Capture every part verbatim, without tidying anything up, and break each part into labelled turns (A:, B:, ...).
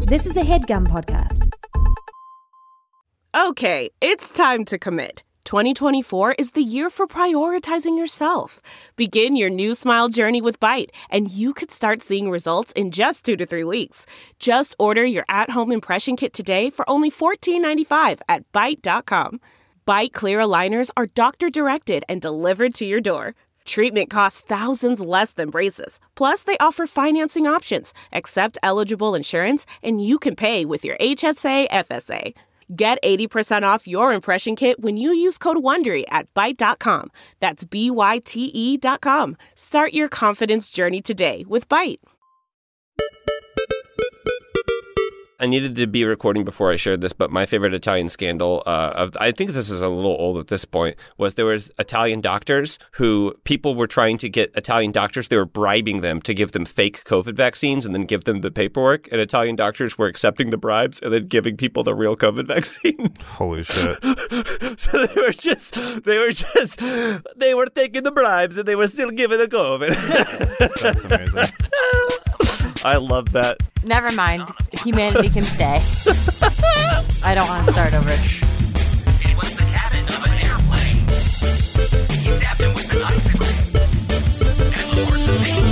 A: This is a HeadGum podcast.
B: Okay, it's time to commit. twenty twenty-four is the year for prioritizing yourself. Begin your new smile journey with Byte, and you could start seeing results in just two to three weeks. Just order your at-home impression kit today for only fourteen ninety-five at byte dot com. Byte clear aligners are doctor-directed and delivered to your door. Treatment costs thousands less than braces. Plus, they offer financing options, accept eligible insurance, and you can pay with your H S A F S A. Get eighty percent off your impression kit when you use code WONDERY at byte dot com. That's B Y T E dot com. Start your confidence journey today with Byte.
C: I needed to be recording before I shared this, but my favorite Italian scandal, uh, of, I think this is a little old at this point, was there was Italian doctors who people were trying to get Italian doctors, they were bribing them to give them fake COVID vaccines and then give them the paperwork, and Italian doctors were accepting the bribes and then giving people the real COVID vaccine.
D: Holy shit.
C: So they were just, they were just, they were taking the bribes and they were still giving the COVID.
D: That's amazing.
C: I love that.
E: Never mind. Humanity can stay. I don't want to start over.
F: It was the cabin of an airplane. He stabbed him with an icicle. And the horse was named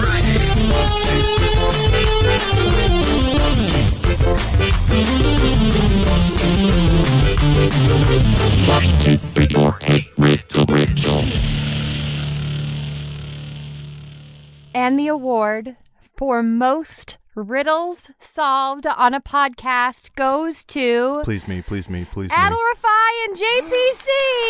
F: Friday.
E: And the award for most riddles solved on a podcast goes to...
D: Please me, please me, please me.
E: Adal Rifai and J P C.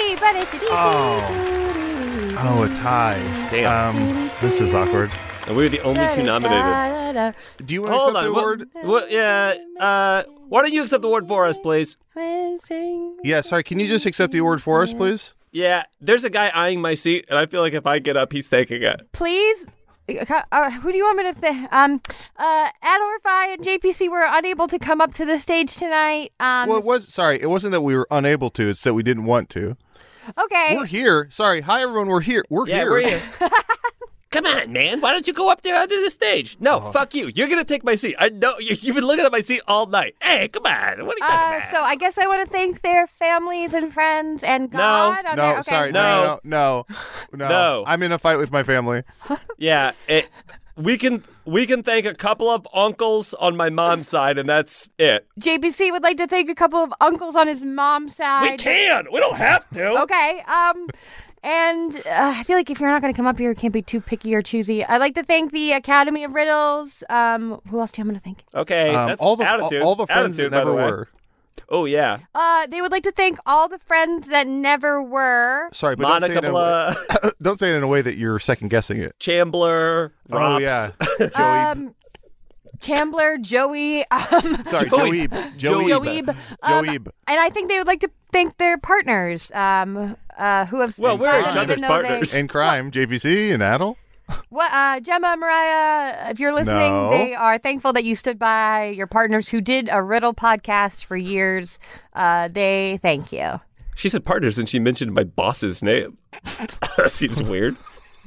D: Oh. Oh, a tie.
C: Damn.
D: Um, this is awkward.
C: And we were the only two nominated.
D: Do you want to
C: Hold
D: accept
C: on.
D: the award?
C: What, what, yeah. Uh, why don't you accept the award for us, please?
D: Yeah, sorry. Can you just accept the award for us, please?
C: Yeah. There's a guy eyeing my seat, and I feel like if I get up, he's taking it.
E: Please? Uh, who do you want me to think? Um, uh, Adal Rifai and J P C were unable to come up to the stage tonight. Um,
D: Well, it was, sorry, it wasn't that we were unable to. It's that we didn't want to.
E: Okay.
D: We're here. Sorry. Hi, everyone. We're here. We're
C: Yeah,
D: here.
C: we're here. Come on, man. Why don't you go up there onto the stage? No, oh. Fuck you. You're going to take my seat. I know. You, you've been looking at my seat all night. Hey, come on. What are you talking
E: uh,
C: about?
E: So I guess I want to thank their families and friends and God.
D: No,
E: on
D: no,
E: their, okay.
D: sorry.
C: No.
D: No, no, no, no.
C: No.
D: I'm in a fight with my family.
C: Yeah, it, we can we can thank a couple of uncles on my mom's side, and that's it.
E: J P C would like to thank a couple of uncles on his mom's side.
C: We can. We don't have to.
E: Okay. Um, and uh, I feel like if you're not going to come up here, you can't be too picky or choosy. I'd like to thank the Academy of Riddles. Um, who else do you want to thank?
C: Okay,
D: Um,
C: that's
D: all the
C: attitude.
D: all, all the friends
C: attitude,
D: that never
C: by the way.
D: were.
C: Oh yeah,
E: Uh, they would like to thank all the friends that never were.
D: Sorry, but
C: Monica
D: don't say, it in a way,
C: Blah,
D: don't say it in a way that you're second guessing it.
C: Chambler,
D: Oh
C: Rops.
D: yeah, Joey.
E: Um, Chandler, Joey, um,
D: Sorry,
C: Joey.
D: Joey.
C: Joey.
D: Joey.
E: Joey. Um,
D: Joey.
E: and I think they would like to thank their partners, um, uh, who have
C: Well, we're
E: I
C: each
E: don't
C: other's
E: even know they-
C: partners.
D: In crime, J P C and Adal.
E: What, uh, Gemma, Mariah, if you're listening,
D: No.
E: they are thankful that you stood by your partners who did a riddle podcast for years. Uh, they thank you.
C: She said partners, and she mentioned my boss's name. That seems weird.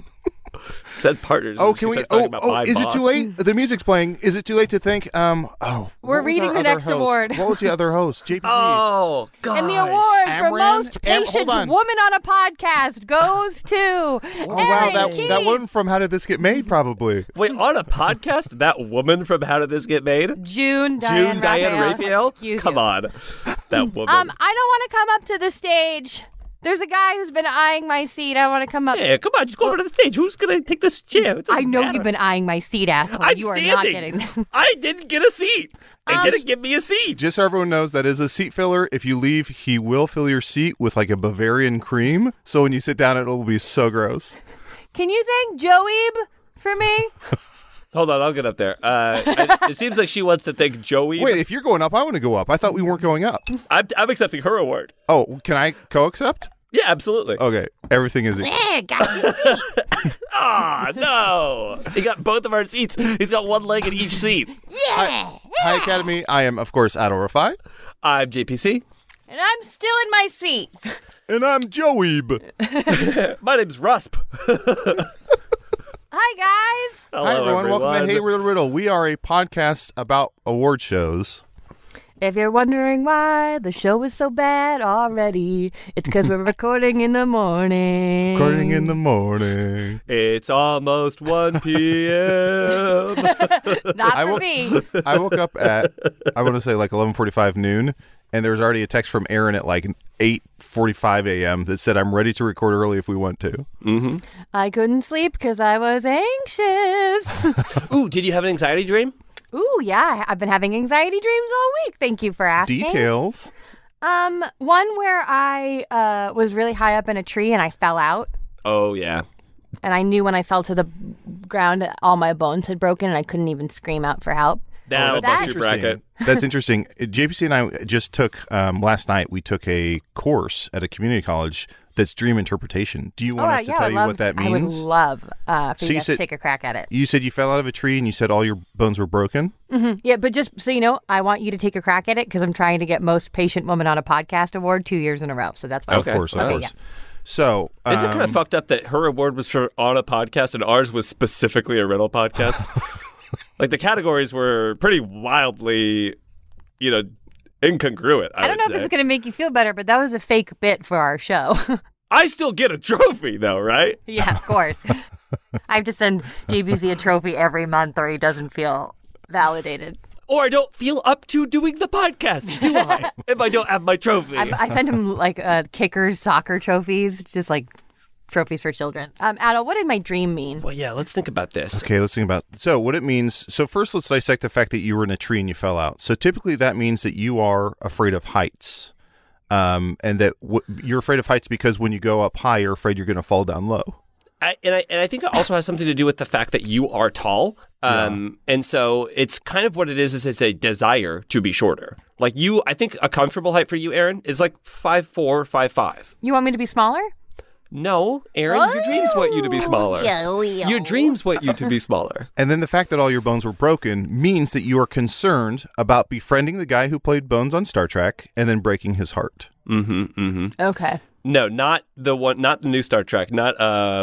C: Said partners.
D: Oh,
C: and she
D: can we?
C: starts talking
D: Oh,
C: about
D: oh
C: my
D: is
C: boss.
D: it too late? The music's playing. Is it too late to thank? Um. Oh,
E: We're
D: what was
E: reading
D: our
E: the
D: other
E: next
D: host?
E: award.
D: What was the other host? J P C.
C: Oh God!
E: And the award for
D: Amran?
E: most
D: Am-
E: patient
D: hold on.
E: woman on a podcast goes to
D: Oh
E: Erin
D: wow, that
E: Keith.
D: that one from How Did This Get Made? Probably.
C: Wait, on a podcast, that woman from How Did This Get Made?
E: June Diane
C: June Diane
E: Raphael.
C: Raphael?
E: Excuse
C: Come
E: you.
C: on, that woman.
E: Um, I don't want to come up to the stage. There's a guy who's been eyeing my seat. I want to come up.
C: Yeah, come on, just go over to the stage. Who's gonna take this chair? It
E: I
C: doesn't
E: know
C: matter.
E: you've been eyeing my seat, asshole.
C: I'm
E: you are
C: standing.
E: not getting this.
C: I didn't get a seat. They
E: Um,
C: didn't give me a seat.
D: Just so everyone knows, that is a seat filler. If you leave, he will fill your seat with like a Bavarian cream. So when you sit down, it will be so gross.
E: Can you thank Joeeb for me?
C: Hold on, I'll get up there. Uh, I, it seems like she wants to thank Joey.
D: Wait, if you're going up, I want to go up. I thought we weren't going up.
C: I'm, I'm accepting her award.
D: Oh, can I co-accept?
C: Yeah, absolutely.
D: Okay, everything is.
E: Yeah, got your seat.
C: Ah, no. He got both of our seats. He's got one leg in each seat.
E: Yeah.
D: Hi, Academy. I am, of course, Adal Rifai.
C: I'm J P C.
E: And I'm still in my seat.
D: And I'm Joeeb.
C: My name's Rusp.
E: Hi, guys.
C: Hello,
D: Hi, everyone. Welcome to Hey
C: everyone.
D: Riddle Riddle. We are a podcast about award shows.
E: If you're wondering why the show is so bad already, it's because we're recording in the morning.
D: Recording in the morning.
C: It's almost one p.m.
E: Not
D: I
E: for
D: woke-
E: me.
D: I woke up at, I want to say like eleven forty-five noon, and there was already a text from Aaron at like eight forty-five a.m. that said, I'm ready to record early if we want to.
C: Mm-hmm.
E: I couldn't sleep because I was anxious.
C: Ooh, did you have an anxiety dream?
E: Ooh, yeah. I've been having anxiety dreams all week. Thank you for asking.
D: Details.
E: Um, one where I uh, was really high up in a tree and I fell out.
C: Oh, yeah.
E: And I knew when I fell to the ground that all my bones had broken and I couldn't even scream out for help.
C: That'll
D: Oh,
C: bust
E: that's
C: your bracket.
D: That's interesting. J P C and I just took, um, last night, we took a course at a community college that's dream interpretation. Do you want
E: oh,
D: us to
E: yeah,
D: tell
E: I
D: you
E: love,
D: what that
E: I would
D: means?
E: love uh, for
D: So
E: you
D: you
E: guys to
D: said-
E: take a crack at it.
D: You said you fell out of a tree and you said all your bones were broken?
E: Yeah, but just so you know, I want you to take a crack at it because I'm trying to get Most Patient Woman on a Podcast award two years in a row. So that's why.
C: Okay.
D: Of course, of
E: Okay,
D: course.
E: yeah.
D: So,
C: Is it kind of
D: um,
C: fucked up that her award was for on a podcast and ours was specifically a riddle podcast? Like the categories were pretty wildly, you know, incongruent. I,
E: I don't know
C: would
E: if it's
C: say.
E: going to make you feel better, but that was a fake bit for our show.
C: I still get a trophy though, right?
E: Yeah, of course. I have to send J B Z a trophy every month or he doesn't feel validated.
C: Or I don't feel up to doing the podcast, do I? If I don't have my trophy.
E: I, I sent him like uh, kickers, soccer trophies, just like trophies for children. Um, Adel, what did my dream mean?
C: well, yeah, let's think about this.
D: Okay, let's think about so what it means. So first, let's dissect the fact that you were in a tree and you fell out. So typically, that means that you are afraid of heights, um, and that w- you're afraid of heights because when you go up high, you're afraid you're going to fall down low.
C: I, and I and I think it also has something to do with the fact that you are tall, um, and so it's kind of what it is. Is it's a desire to be shorter. Like you, I think a comfortable height for you, Aaron, is like five four, five five.
E: You want me to be smaller?
C: No, Aaron, your dreams want you to be smaller. Your dreams want you to be smaller.
D: And then the fact that all your bones were broken means that you are concerned about befriending the guy who played Bones on Star Trek and then breaking his heart.
C: Mm-hmm. Mm-hmm.
E: Okay.
C: No, not the one. Not the new Star Trek. Not uh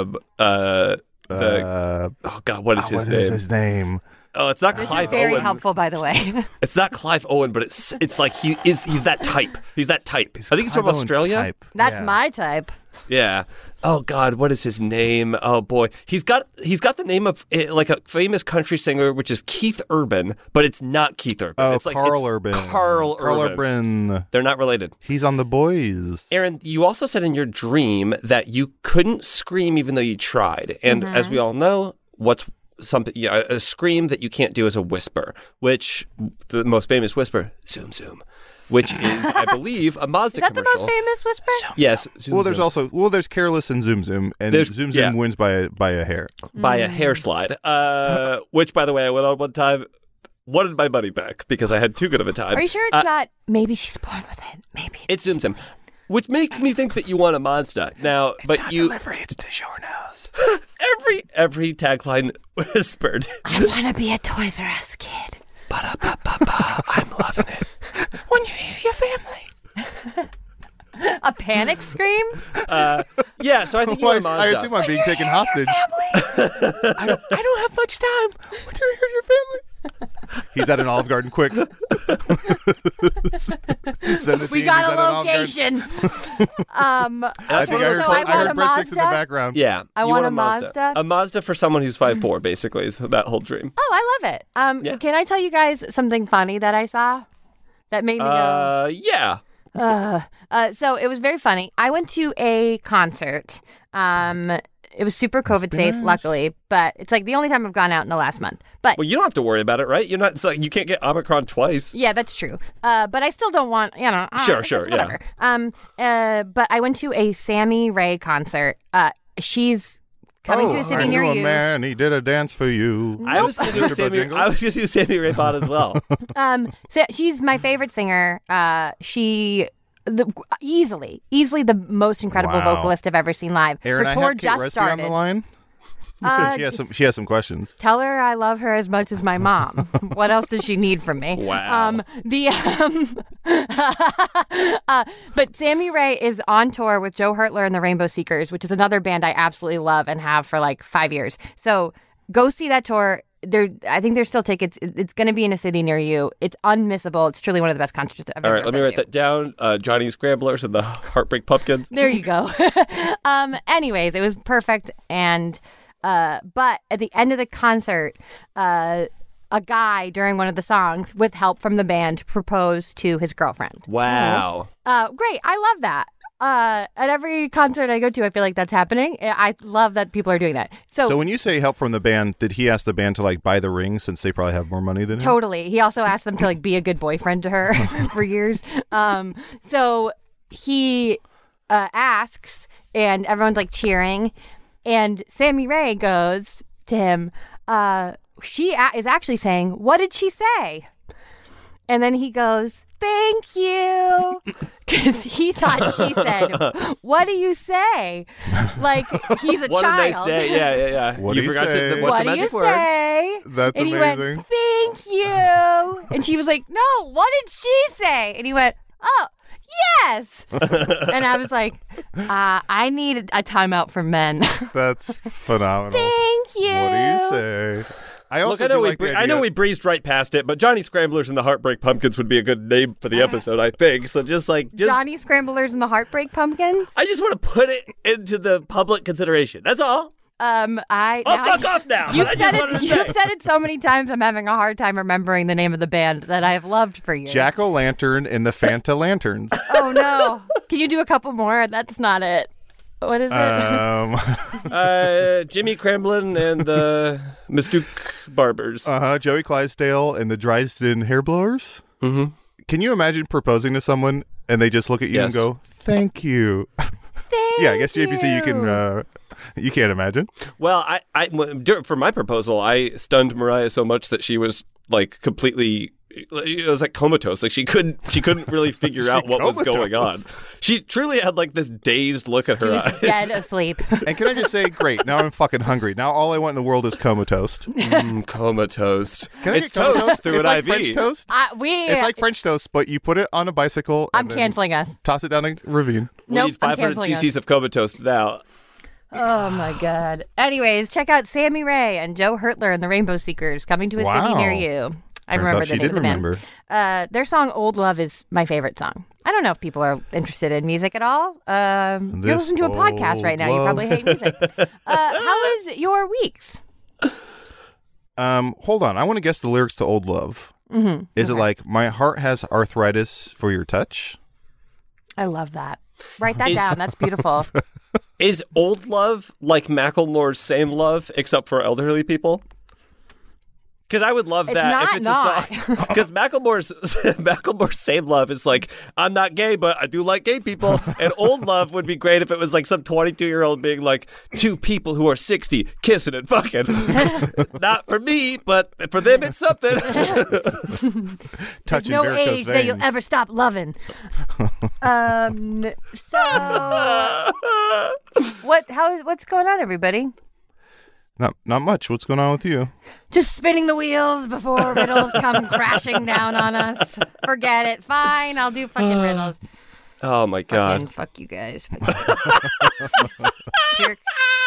C: uh the.
D: Uh,
C: oh God, what is
D: oh,
C: his
D: what
C: name?
D: is his name?
C: Oh, it's not
E: This
C: Clive
E: is very
C: Owen.
E: helpful, by the way.
C: It's not Clive Owen, but it's it's like he is. He's that type. He's that type. I think he's from
D: Clive Owen
C: Australia.
D: type.
E: That's
D: Yeah.
E: my type.
C: Yeah. Oh God, what is his name? Oh boy, he's got he's got the name of eh, like a famous country singer, which is Keith Urban, but it's not Keith Urban.
D: Oh,
C: it's like,
D: Carl
C: it's
D: Urban.
C: Carl,
D: Carl
C: Urban.
D: Urban.
C: They're not related.
D: He's on The Boys.
C: Aaron, you also said in your dream that you couldn't scream even though you tried, and as we all know, what's something yeah, a scream that you can't do is a whisper, which the most famous whisper, zoom zoom, which is I believe a Mazda
E: Is that the
C: commercial.
E: most famous whisper?
C: Yes. Zoom,
D: Well, there's
C: zoom.
D: also well, there's Careless and Zoom Zoom, and
C: There's-
D: Zoom Zoom
C: yeah.
D: wins by a, by a hair.
C: by a hair slide. Uh, which, by the way, I went on one time, wanted my money back because I had too good of a time.
E: Are you sure it's
C: Uh,
E: not? Maybe she's born with it. Maybe.
C: It's Zim Zim, which makes me think that you want a Mazda now. but you
D: delivery, it's DiGiorno's.
C: every every tagline whispered.
E: I want to be a Toys R Us kid.
C: I'm loving it.
E: When you hear your family. A panic scream?
C: Uh, yeah, so I think you
D: Well,
C: want a
D: I,
C: Mazda.
D: I assume I'm being taken hostage. I don't. I don't have much time. When do you hear your family? He's at an Olive Garden. Quick. Send the
E: We
D: team.
E: got
D: He's at an
E: a
D: Olive Garden.
E: location. um,
D: I think I heard,
E: so
D: Cla-
E: I
D: I
E: want
D: heard
E: a
D: breadsticks in the
E: Mazda.
D: background.
C: yeah,
E: I
C: you
E: want
C: want
E: a Mazda.
C: A Mazda for someone who's five four, basically, is that whole dream.
E: Oh, I love it. Um,
C: Yeah.
E: Can I tell you guys something funny that I saw that made me go?
C: Uh, yeah.
E: Uh, uh, so it was very funny. I went to a concert. Um, it was super COVID safe,
D: nice.
E: luckily, but it's like the only time I've gone out in the last month. But
C: Well, you don't have to worry about it, right? You're not. It's like you can't get Omicron twice.
E: yeah, that's true. Uh, but I still don't want, you know. Uh,
C: Sure,
E: it's
C: sure, yeah.
E: whatever. Um, uh, but I went to a Sammy Ray concert. Uh, she's coming to
D: Oh,
E: a city
D: I
E: near
D: knew
E: you.
D: a man. He did a dance for you.
C: I was going to do
D: Mister
C: Sammy.
D: Bojangles?
C: I was going to do Sammy Ray Pod as well.
E: Um, so she's my favorite singer. Uh, she. The, easily, easily the most incredible
D: Wow.
E: vocalist I've ever seen live.
D: Aaron,
E: Her
D: I
E: tour
D: have Kate
E: just
D: Resby
E: started.
D: on the line.
E: Uh,
D: she has some. She has some questions.
E: Tell her I love her as much as my mom. What else does she need from me?
C: Wow.
E: Um, the um, uh, but Sammy Ray is on tour with Joe Hurtler and the Rainbow Seekers, which is another band I absolutely love and have for like five years. So go see that tour. there, I think there's still tickets. It- It's going to be in a city near you. It's unmissable. It's truly one of the best concerts I've
C: All
E: ever
C: right, let me
E: been
C: write
E: to.
C: that down. Uh, Johnny Scramblers and the Heartbreak Pumpkins.
E: There you go. um. Anyways, it was perfect, and uh, but at the end of the concert, uh, a guy during one of the songs, with help from the band, proposed to his girlfriend.
C: Wow.
E: Uh, great. I love that. Uh, at every concert I go to, I feel like that's happening. I love that people are doing that. So,
D: So when you say help from the band, did he ask the band to like buy the ring since they probably have more money than him?
E: totally. He also asked them to like be a good boyfriend to her for years. Um, so he uh, asks, and everyone's like cheering, and Sammy Ray goes to him. Uh, she a- is actually saying, "What did she say?" And then he goes, "Thank you," because he thought she said, "What do you say?" Like he's a
C: What
E: child.
C: a nice day. Yeah, yeah, yeah.
D: What
C: you
D: do you
C: forgot
D: say?
C: to. What's
E: What
C: the
E: do you
C: magic word?
E: say?
D: That's
E: and he
D: amazing.
E: went, "Thank you." And she was like, "No, what did she say?" And he went, "Oh, yes." And I was like, uh, I need a timeout for men.
D: That's phenomenal.
E: Thank you.
D: What do you say? I also
C: Look, I know,
D: do
C: we,
D: like the
C: I know
D: idea-
C: we breezed right past it, but Johnny Scramblers and the Heartbreak Pumpkins would be a good name for the episode, I think. So just like, just
E: Johnny Scramblers and the Heartbreak Pumpkins.
C: I just want to put it into the public consideration. That's all.
E: Um, I.
C: Oh,
E: now
C: fuck
E: I-
C: off now.
E: You've
C: I
E: said
C: just wanted
E: it.
C: to
E: You've
C: say.
E: said it so many times. I'm having a hard time remembering the name of the band that I have loved for years.
D: Jack O' Lantern and the Fanta Lanterns.
E: Oh no! Can you do a couple more? That's not it. What is it?
D: um,
C: Uh, Jimmy Cramblin and the Mistook Barbers.
D: uh-huh, Joey Clydesdale and the Dresden Hair Blowers.
C: mm-hmm.
D: Can you imagine proposing to someone and they just look at you and
C: Yes.
D: go, "Thank you"?
E: Thank
D: Yeah, I guess J P C, you can.
E: you.
D: Uh, you can't imagine.
C: Well, I, I, dur- for my proposal, I stunned Mariah so much that she was like completely. It was like comatose. Like she couldn't, she couldn't really figure out what was going on.
D: comatose.
C: She truly had like this dazed look at
E: She
C: her
E: was
C: eyes.
E: dead asleep.
D: And can I just say, great? Now I'm fucking hungry. Now all I want in the world is comatose.
C: Mm, comatose.
D: Can I
C: It's
D: get comatose?
C: toast through
D: it's
C: an
D: like
C: I V.
D: French toast.
E: I, we.
D: It's like French toast, but you put it on a bicycle.
E: I'm
D: and then
E: canceling us.
D: Toss it down a ravine.
C: We
E: Nope,
C: need
E: I'm
C: five hundred
E: canceling us.
C: cc's of comatose now.
E: Oh my god. Anyways, check out Sammy Ray and Joe Hertler and the Rainbow Seekers coming to a city
D: Wow.
E: near you. I
D: Turns
E: remember
D: out
E: the
D: she
E: name
D: did
E: of the band.
D: remember.
E: Uh, their song "Old Love" is my favorite song. I don't know if people are interested in music at all. Um, you're
D: This
E: listening to a podcast
D: old
E: right now. You
D: love.
E: probably hate music. uh, how is your weeks?
D: Um, hold on. I want to guess the lyrics to "Old Love."
E: Mm-hmm.
D: Is it like "My heart has arthritis for your touch"?
E: I love that. Write that
C: Is-
E: down. That's beautiful.
C: Is Old Love like Macklemore's Same Love, except for elderly people? Because I would love
E: It's
C: that
E: not
C: if it's
E: not.
C: a song. Because Macklemore's Macklemore's Same Love is like, I'm not gay, but I do like gay people. And Old Love would be great if it was like some twenty-two year old being like, two people who are sixty kissing and fucking. Not for me, but for them it's something.
E: There's
D: Touching
E: no
D: varicose
E: age that you'll
D: veins.
E: ever stop loving. um. So what? How? What's going on, everybody?
D: Not, not much. What's going on with you?
E: Just spinning the wheels before riddles come crashing down on us. Forget it. Fine, I'll do fucking riddles.
C: Oh my God.
E: Fucking fuck you guys. Jerk.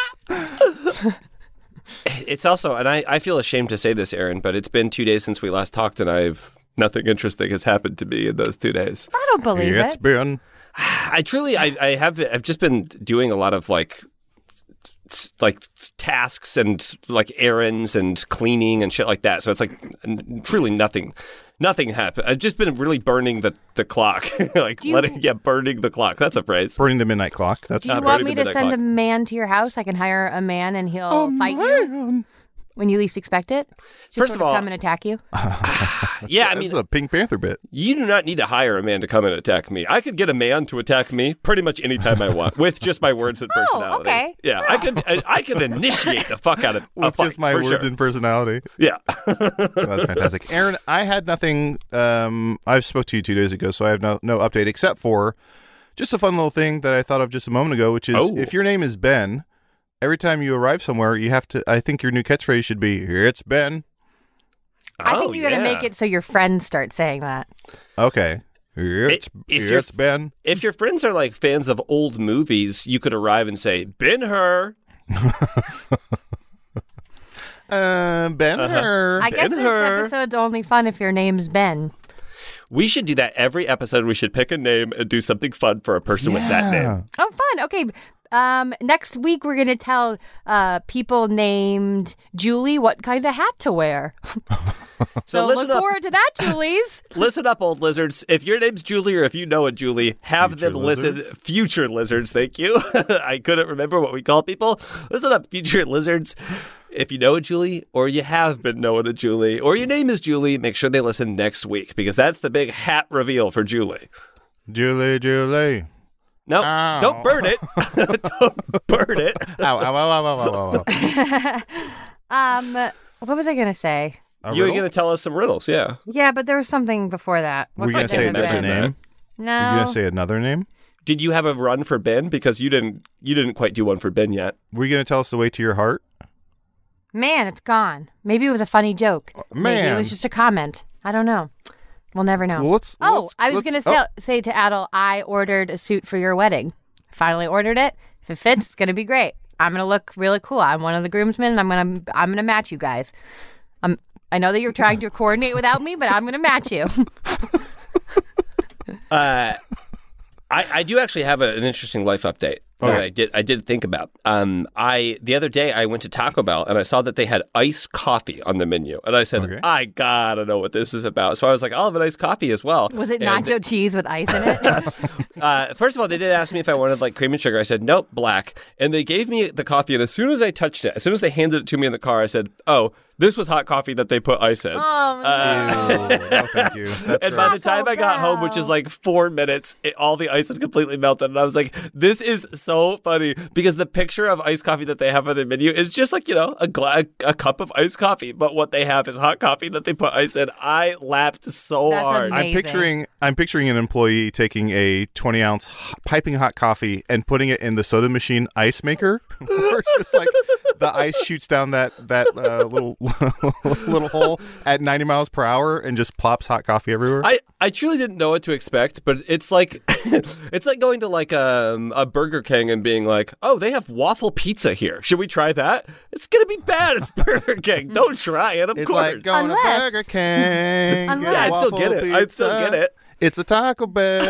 C: It's also, and I, I feel ashamed to say this, Aaron, but it's been two days since we last talked, and I've nothing interesting has happened to me in those two days.
E: I don't believe
D: It's
E: it.
D: been.
C: I truly, I, I have, I've just been doing a lot of like, s- like tasks and like errands and cleaning and shit like that. So it's like n- truly nothing, nothing happened. I've just been really burning the the clock, like
E: Do you-
C: letting, yeah, burning the clock. That's a phrase.
D: Burning the midnight clock. That's
E: Do you
C: not
E: want
C: ready
E: me
C: to
E: to
C: midnight
E: send a
C: clock.
E: man to your house? I can hire a man and he'll fight you when you least expect it. Just
C: First
E: sort
C: of all-
E: come and attack you.
C: Yeah, I
D: This
C: mean,
D: is a Pink Panther bit.
C: you do not need to hire a man to come and attack me. I could get a man to attack me pretty much anytime I want with just my words and personality.
E: okay.
C: Yeah, I could I, I could initiate the fuck out of a
D: With
C: fight,
D: just my
C: for
D: words
C: sure.
D: and personality.
C: Yeah.
D: That's fantastic. Aaron, I had nothing. Um, I spoke to you two days ago, so I have no, no update except for just a fun little thing that I thought of just a moment ago, which is
C: Oh.
D: if your name is Ben, every time you arrive somewhere, you have to. I think your new catchphrase should be "It's Ben."
E: I
C: Oh,
E: think you got to
C: yeah.
E: make it so your friends start saying that.
D: Okay. It's
C: if you're-
D: it's Ben.
C: If your friends are like fans of old movies, you could arrive and say, "Been her."
D: Uh, Ben-Hur.
E: I guess this
C: Ben-Hur.
E: episode's only fun if your name's Ben.
C: We should do that every episode. We should pick a name and do something fun for a person with that name.
E: Oh, fun. Okay. Um, next week, we're going to tell uh, people named Julie what kind of hat to wear. So,
C: listen
E: look
C: up.
E: forward to that, Julies.
C: Listen up, old lizards. If your name's Julie or if you know a Julie, have
D: Future
C: them listen.
D: lizards?
C: Future lizards, thank you. I couldn't remember what we call people. Listen up, future lizards. If you know a Julie or you have been knowing a Julie or your name is Julie, make sure they listen next week because that's the big hat reveal for Julie.
D: Julie, Julie.
C: No,
D: Ow.
C: don't burn it. Don't burn it.
D: Ow, ow, ow, ow, ow, ow, ow.
E: Um, what was I going to say?
D: A
C: You were
D: riddle?
C: going to tell us some riddles, yeah.
E: Yeah, but there was something before that. What
D: Were you going
E: could
D: to
E: it
D: say
E: have
D: another
E: been?
D: name?
E: No.
D: Were you going to say another name?
C: Did you have a run for Ben? Because you didn't. You didn't quite do one for Ben yet.
D: Were you going to tell us the way to your heart?
E: Man, it's gone. Maybe it was a funny joke. Maybe it
D: man.
E: was just a comment. I don't know. We'll never know.
D: Well, let's-
E: oh,
D: let's-
E: I was
D: let's-
E: going to
D: oh.
E: say, say to Adel, I ordered a suit for your wedding. Finally ordered it. If it fits, it's going to be great. I'm going to look really cool. I'm one of the groomsmen, and I'm going to I'm going to match you guys. Um, I know that you're trying to coordinate without me, but I'm going to match you.
C: Uh, I, I do actually have a, an interesting life update that
D: Okay.
C: I did I did think about. Um, I the other day I went to Taco Bell and I saw that they had iced coffee on the menu, and I said,
D: Okay.
C: I gotta know what this is about. So I was like, I'll have an iced coffee as well.
E: Was it
C: And,
E: nacho cheese with ice in it?
C: Uh, first of all, they did ask me if I wanted like cream and sugar. I said nope, black. And they gave me the coffee, and as soon as I touched it, as soon as they handed it to me in the car, I said, oh, this was hot coffee that they put ice in.
E: Oh,
C: Uh,
D: Ew, no, thank you. That's
C: And by
D: gross.
C: the time I got home, which is like four minutes, it, all the ice had completely melted. And I was like, this is so funny because the picture of iced coffee that they have on the menu is just like, you know, a, gla- a cup of iced coffee. But what they have is hot coffee that they put ice in. I laughed so
E: That's
C: hard.
E: amazing.
D: I'm picturing I'm picturing an employee taking a twenty ounce hot, piping hot coffee and putting it in the soda machine ice maker, where it's just like the ice shoots down that that uh, little little hole at ninety miles per hour and just plops hot coffee everywhere.
C: I, I truly didn't know what to expect, but it's like it's like going to like a, a Burger King and being like, oh, they have waffle pizza here. Should we try that? It's gonna be bad. It's Burger King. Don't try it. Of
D: it's
C: course.
D: like going
E: Unless-
D: to Burger King.
E: Unless-
D: get a
C: Yeah, I'd still get
D: waffle
C: it. I'd still
D: pizza.
C: get it.
D: It's a Taco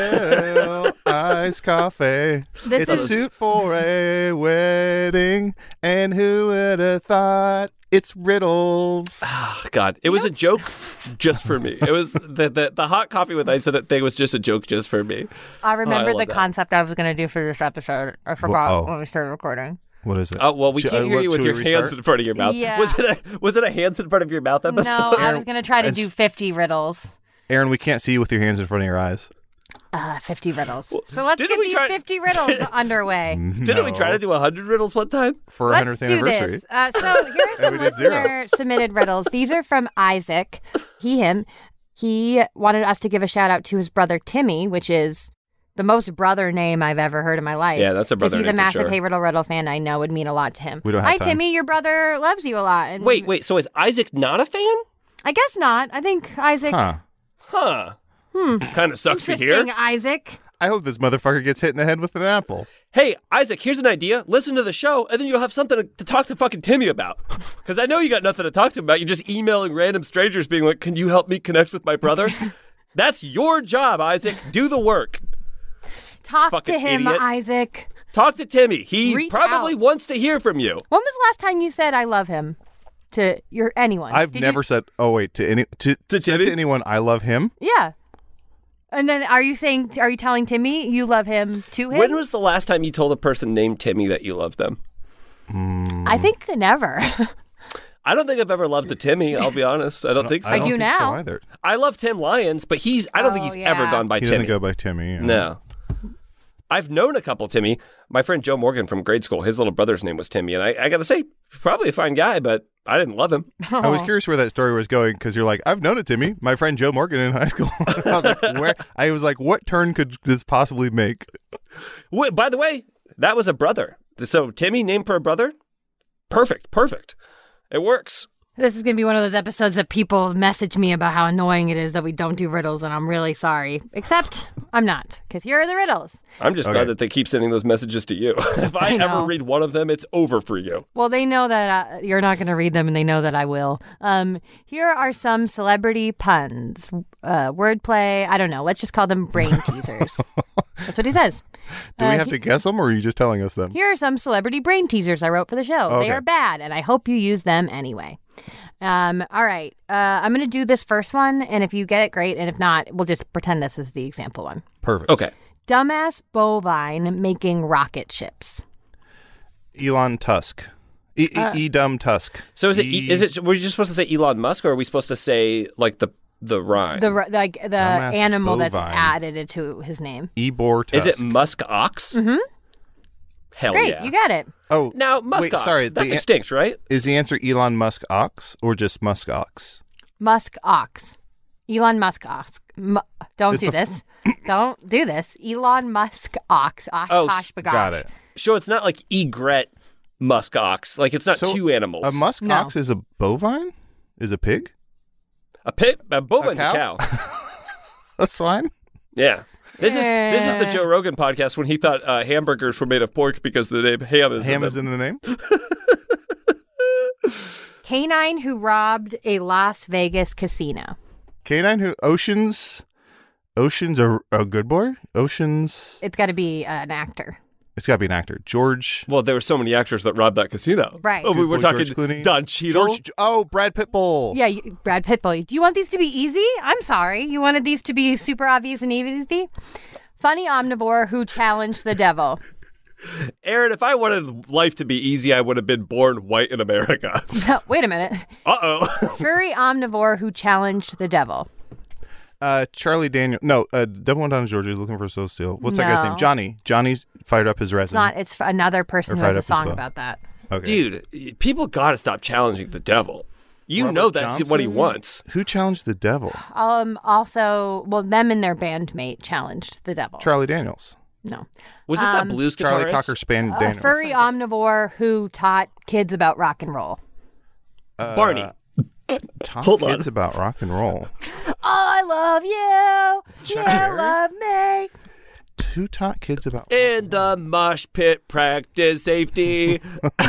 D: Bell iced coffee.
E: This
D: it's
E: is-
D: a suit for a wedding, and who would have thought it's riddles?
C: Oh, God, it was a joke just for me. It was the, the the hot coffee with ice in it thing was just a joke just for me.
E: I remember
C: Oh, love
E: the
C: that.
E: concept I was going to do for this episode. I forgot
D: oh.
E: when we started recording.
D: What is it?
C: Oh well, we
D: Should-
C: can't
D: uh,
C: hear
D: what,
C: you with
D: should
C: your
D: we
C: hands
D: restart?
C: in front of your mouth.
E: Yeah.
C: Was it a was it a hands in front of your mouth episode?
E: No, I was going to try to
D: It's-
E: do fifty riddles.
D: Aaron, we can't see you with your hands in front of your eyes.
E: Uh, fifty riddles. So let's
C: didn't
E: get
C: we
E: these
C: try-
E: fifty riddles underway.
C: Didn't we try to do a hundred riddles one time?
D: For our
E: Let's
D: hundredth
E: do
D: anniversary?
E: this. Uh, so here are some
D: we did zero.
E: listener submitted riddles. These are from Isaac. He, him. He wanted us to give a shout out to his brother Timmy, which is the most brother name I've ever heard in my life.
C: Yeah, that's a brother
E: Because he's a
C: name for
E: massive
C: sure.
E: Hey Riddle Riddle fan. I know would mean a lot to him.
D: We don't have
E: Hi,
D: time.
E: Timmy. Your brother loves you a lot. And
C: Wait, wait. So is Isaac not a fan?
E: I guess not. I think Isaac.
D: Huh.
C: Huh. Hmm. Kind of sucks to
E: Interesting,
C: hear.
E: Isaac.
D: I hope this motherfucker gets hit in the head with an apple.
C: Hey, Isaac, here's an idea. Listen to the show, and then you'll have something to, to talk to fucking Timmy about. Because I know you got nothing to talk to him about. You're just emailing random strangers being like, can you help me connect with my brother? That's your job, Isaac. Do the work.
E: Talk
C: Fucking
E: to him,
C: idiot.
E: Isaac.
C: Talk to Timmy. He
E: Reach
C: probably
E: out.
C: wants to hear from you.
E: When was the last time you said I love him to your anyone?
D: I've
E: Did
D: never
E: you-
D: said, oh, wait, to any to,
C: To
D: said
C: Timmy?
D: to anyone, I love him.
E: Yeah. And then are you saying, are you telling Timmy you love him to him?
C: When was the last time you told a person named Timmy that you loved them?
E: I think never.
C: I don't think I've ever loved a Timmy. I'll be honest. I don't think so.
E: I
D: don't
E: do
D: think
E: now.
D: So either.
C: I love Tim Lyons, but he's. I don't think
E: Oh,
C: he's ever
E: yeah.
C: gone by
D: He
C: Timmy.
D: doesn't go by Timmy. yeah.
C: No. I've known a couple Timmy. My friend Joe Morgan from grade school, his little brother's name was Timmy. And I, I got to say, probably a fine guy, but I didn't love him.
D: I was curious where that story was going because you're like, I've known a Timmy, my friend Joe Morgan in high school. I was like, where? I was like, what turn could this possibly make?
C: Wait, by the way, that was a brother. So Timmy named for a brother? Perfect. Perfect. It works.
E: This is going to be one of those episodes that people message me about how annoying it is that we don't do riddles, and I'm really sorry. Except I'm not, because here are the riddles.
C: I'm just
D: Okay.
C: glad that they keep sending those messages to you. If I,
E: I know.
C: ever read one of them, it's over for you.
E: Well, they know that uh, you're not going to read them, and they know that I will. Um, here are some celebrity puns, uh, wordplay. I don't know. Let's just call them brain teasers. That's what he says.
D: Do we
E: Uh,
D: have
E: he-
D: to guess them, or are you just telling us them?
E: Here are some celebrity brain teasers I wrote for the show.
D: Okay.
E: They are bad, and I hope you use them anyway. Um, all right. Uh, I'm going to do this first one, and if you get it, great. And if not, we'll just pretend this is the example one.
D: Perfect.
C: Okay.
E: Dumbass bovine making rocket ships.
D: Elon Tusk. E, e,
E: Uh,
D: e dumb Tusk.
C: So is it?
D: E-
C: Is it? Were you just supposed to say Elon Musk, or are we supposed to say like the the rhyme?
E: The ri- like the
D: Dumbass
E: animal that's
D: bovine.
E: added to his name.
D: Ebor Tusk?
C: Is it Musk ox?
E: Mm-hmm.
C: Hell
E: Great,
C: yeah!
E: you got it.
D: Oh,
C: Now Musk
D: wait,
C: ox.
D: sorry.
C: That's
D: the,
C: extinct, right?
D: is the answer Elon Musk ox or just Musk ox?
E: Musk ox. Elon Musk ox. Mu- don't
D: It's
E: do
D: a-
E: this. Don't do this. Elon Musk ox. Osh,
C: Oh,
E: posh, bagosh.
D: Got it.
C: So it's not like egret musk ox. Like it's not
D: So,
C: two animals.
D: A musk
E: No.
D: ox is a bovine? Is a pig?
C: A pit. A bovine's a
D: cow?
C: cow.
D: A swine?
C: Yeah. This is this is the
E: Eh.
C: Joe Rogan podcast when he thought uh, hamburgers were made of pork because the name ham is
D: Ham
C: in
D: is
C: them.
D: in the name?
E: Canine who robbed a Las Vegas casino.
D: Canine who Oceans Oceans a, a good boy? Oceans
E: It's got to be uh, an actor.
D: It's gotta be an actor. George
C: Well, there were so many actors that robbed that casino.
E: Right.
C: Oh, we
D: Good
C: were
D: boy
C: talking
D: George Clooney.
C: Don Cheadle.
D: George Oh, Brad Pitbull.
E: Yeah, you, Brad Pitbull. Do you want these to be easy? I'm sorry. You wanted these to be super obvious and easy? Funny omnivore who challenged the devil.
C: Aaron, if I wanted life to be easy, I would have been born white in America.
E: Wait a minute.
C: Uh-oh.
E: Furry omnivore who challenged the devil.
D: Uh, Charlie Daniel. No, uh, Devil Went Down to Georgia is looking for a soul steel. What's that guy's
E: No.
D: name? Johnny. Johnny's fired up his resin.
E: It's not. It's another person
D: Or
E: who
D: Fired
E: has a
D: Up as
E: song
D: well.
E: about that.
D: Okay.
C: Dude, people got to stop challenging the devil. You
D: Robert
C: know that's what he
D: Johnson?
C: wants.
D: Who challenged the devil?
E: Um. Also, well, them and their bandmate challenged the devil.
D: Charlie Daniels.
E: No.
C: Was it
E: Um,
C: that blues guitarist?
D: Charlie Cocker Span
E: A
D: Daniels.
E: furry omnivore who taught kids about rock and roll.
D: Uh,
C: Barney.
D: Talk
C: Hold on.
D: kids about rock and roll.
E: I love you. You
D: Sure.
E: love me.
D: Who taught kids about
C: In the mosh pit, practice safety.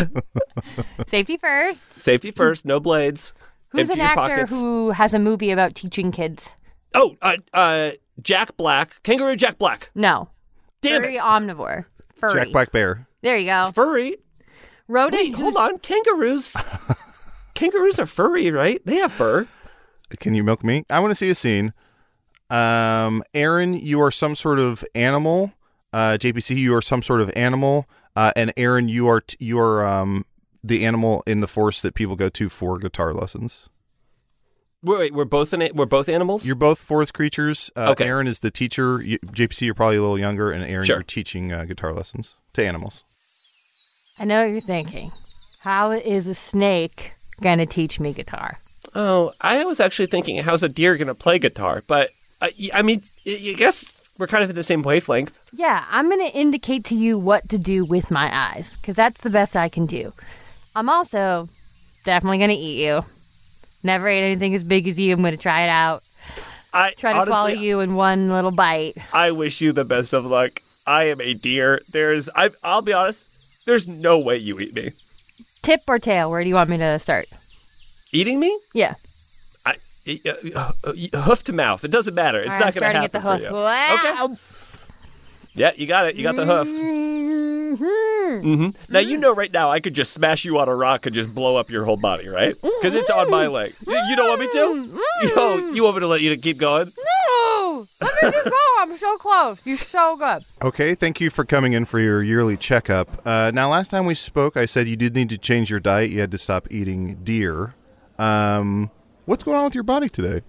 E: Safety first.
C: Safety first, no blades.
E: Who's
C: Empty
E: an
C: your
E: actor
C: pockets.
E: who has a movie about teaching kids?
C: Oh, uh, uh, Jack Black. Kangaroo Jack Black.
E: No.
C: Damn
E: furry
C: it.
E: omnivore. Furry.
D: Jack Black Bear?
E: There you go.
C: Furry.
E: Rodent.
C: Wait, hold
E: who's-
C: on. Kangaroos. Kangaroos are furry, right? They have fur.
D: Can you milk me? I want to see a scene. Um, Aaron, you are some sort of animal. Uh, J P C, you are some sort of animal. Uh, and Aaron, you are t- you are um the animal in the forest that people go to for guitar lessons.
C: Wait, wait we're both in it. We're both animals.
D: You're both forest creatures. Uh,
C: Okay.
D: Aaron is the teacher. You, J P C, you're probably a little younger, and Aaron,
C: Sure.
D: you're teaching uh, guitar lessons to animals.
E: I know what you're thinking. How is a snake going to teach me guitar?
C: Oh, I was actually thinking, how's a deer going to play guitar? But uh, y- I mean, I I guess we're kind of in the same wavelength.
E: Yeah, I'm going to indicate to you what to do with my eyes, because that's the best I can do. I'm also definitely going to eat you. Never ate anything as big as you. I'm going to try it out.
C: I
E: Try to
C: honestly,
E: swallow you in one little bite.
C: I wish you the best of luck. I am a deer. There's, I, I'll be honest. There's no way you eat me.
E: Tip or tail? Where do you want me to start?
C: Eating me?
E: Yeah.
C: I, uh, uh, hoof to mouth. It doesn't matter. It's
E: All right,
C: not
E: I'm
C: going to
E: starting
C: happen
E: at the hoof.
C: for you.
E: Wow.
C: Okay. Yeah, you got it. You got the hoof.
E: Mm-hmm.
C: hmm Now you know right now I could just smash you on a rock and just blow up your whole body, right? Because it's on my leg. You, you don't want me to? You, you want me to let you keep going?
E: No! Let me just go. I'm so close. You're so good.
D: Okay, thank you for coming in for your yearly checkup. Uh, now, last time we spoke, I said you did need to change your diet. You had to stop eating deer. Um, what's going on with your body today?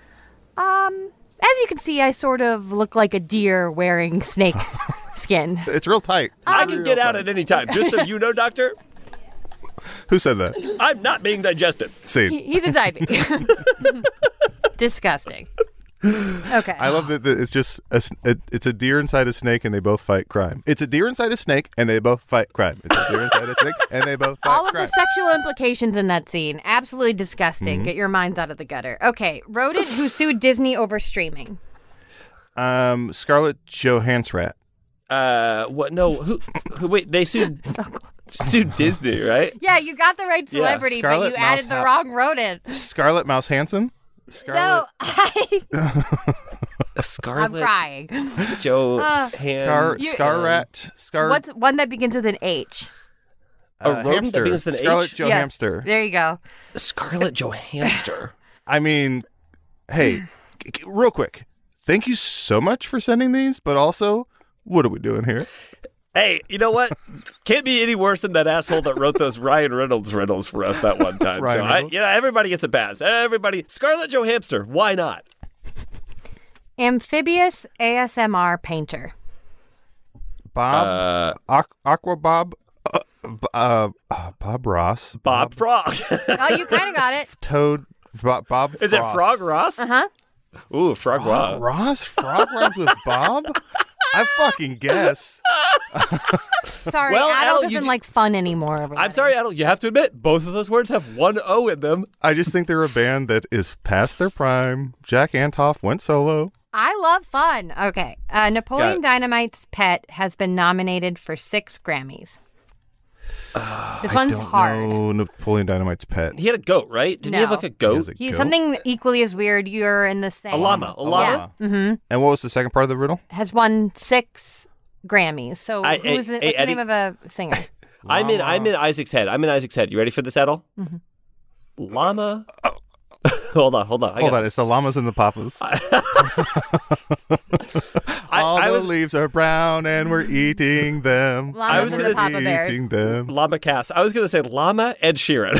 E: Um, as you can see, I sort of look like a deer wearing snake skin.
D: It's real tight.
C: I can get out at any time. Just so you know, doctor,
D: Who said that?
C: I'm not being digested.
D: See,
E: He- He's inside me. Disgusting. Okay.
D: I love that, that it's just a, s- a- it's a deer inside a snake and they both fight crime. It's a deer inside a snake and they both fight crime. It's a deer inside a snake and they both fight
E: All of
D: crime.
E: the sexual implications in that scene. Absolutely disgusting.
D: Mm-hmm.
E: Get your minds out of the gutter. Okay. Rodent who sued Disney over streaming.
D: um, Scarlett Johansson.
C: Uh, what? No, who? who wait, they sued sued Disney, right?
E: Yeah, you got the right
C: Yeah,
E: celebrity, but
D: Scarlett
E: you added the
D: Mouse-
E: wrong rodent.
D: Scarlett Mouse Hansen.
E: No,
D: Scarlett
E: I, I'm
C: Scarlett
E: crying.
C: Johansson.
D: Scar
E: You-
D: Scarrat Scar
E: What's one that begins with an H?
C: A
D: uh,
C: rodent that
D: hamster.
C: begins with an
D: Scarlett
C: H?
D: Johansson.
E: There you go.
C: Scarlett Johansson.
D: I mean, hey, c- c- real quick. Thank you so much for sending these, but also, what are we doing here?
C: Hey, you know what? Can't be any worse than that asshole that wrote those Ryan Reynolds riddles for us that one time.
D: Ryan
C: so, I,
D: Reynolds?
C: yeah, everybody gets a pass. Everybody. Scarlett Johansson. Why not?
E: Amphibious A S M R painter.
D: Bob,
C: Uh,
D: Aqu- Aqua Bob, uh, b- uh, uh, Bob Ross,
C: Bob Frog.
E: Oh, you kind of got it.
D: Toad, Bob, Bob
C: Is it
D: Frost.
C: Frog Ross?
E: Uh huh.
C: Ooh, Frog Ross.
D: Frog Ross? Frog rhymes with Bob? I fucking guess.
E: Sorry,
C: Well,
E: Adel
C: Adel, you
E: doesn't
C: d-
E: like fun anymore. Everybody.
C: I'm sorry, Adel. You have to admit, both of those words have one O in them.
D: I just think they're a band that is past their prime. Jack Antoff went solo.
E: I love fun. Okay. Uh, Napoleon
C: it.
E: Dynamite's pet has been nominated for six Grammys. this
D: I
E: one's
D: don't
E: hard.
D: know Napoleon Dynamite's pet.
C: He had a goat, right? Didn't he have
E: No.
C: like a
D: He
C: goat?
D: has a
E: He's
D: goat?
E: something equally as weird. You're in the same.
C: A llama. A llama?
E: Yeah. Mm-hmm.
D: And what was the second part of the riddle?
E: Has won six Grammys. So
C: I-
E: who's
C: I-
E: the,
C: I-
E: what's the
C: Eddie-
E: name of a singer?
C: I'm in.
D: Llama.
C: I'm in Isaac's head. I'm in Isaac's head. You ready for this, Adel?
E: Mm-hmm.
C: Llama. hold on. Hold on. I
D: Hold
C: got
D: on,
C: this.
D: it's the llamas and the papas.
C: I,
D: All
C: I
D: the
C: was
D: leaves are brown and we're eating them.
E: Llamas
C: I was
E: and
C: gonna
E: the Papa
C: say
E: Bears.
D: Eating them.
C: llama cast. I was gonna say llama Ed Sheeran.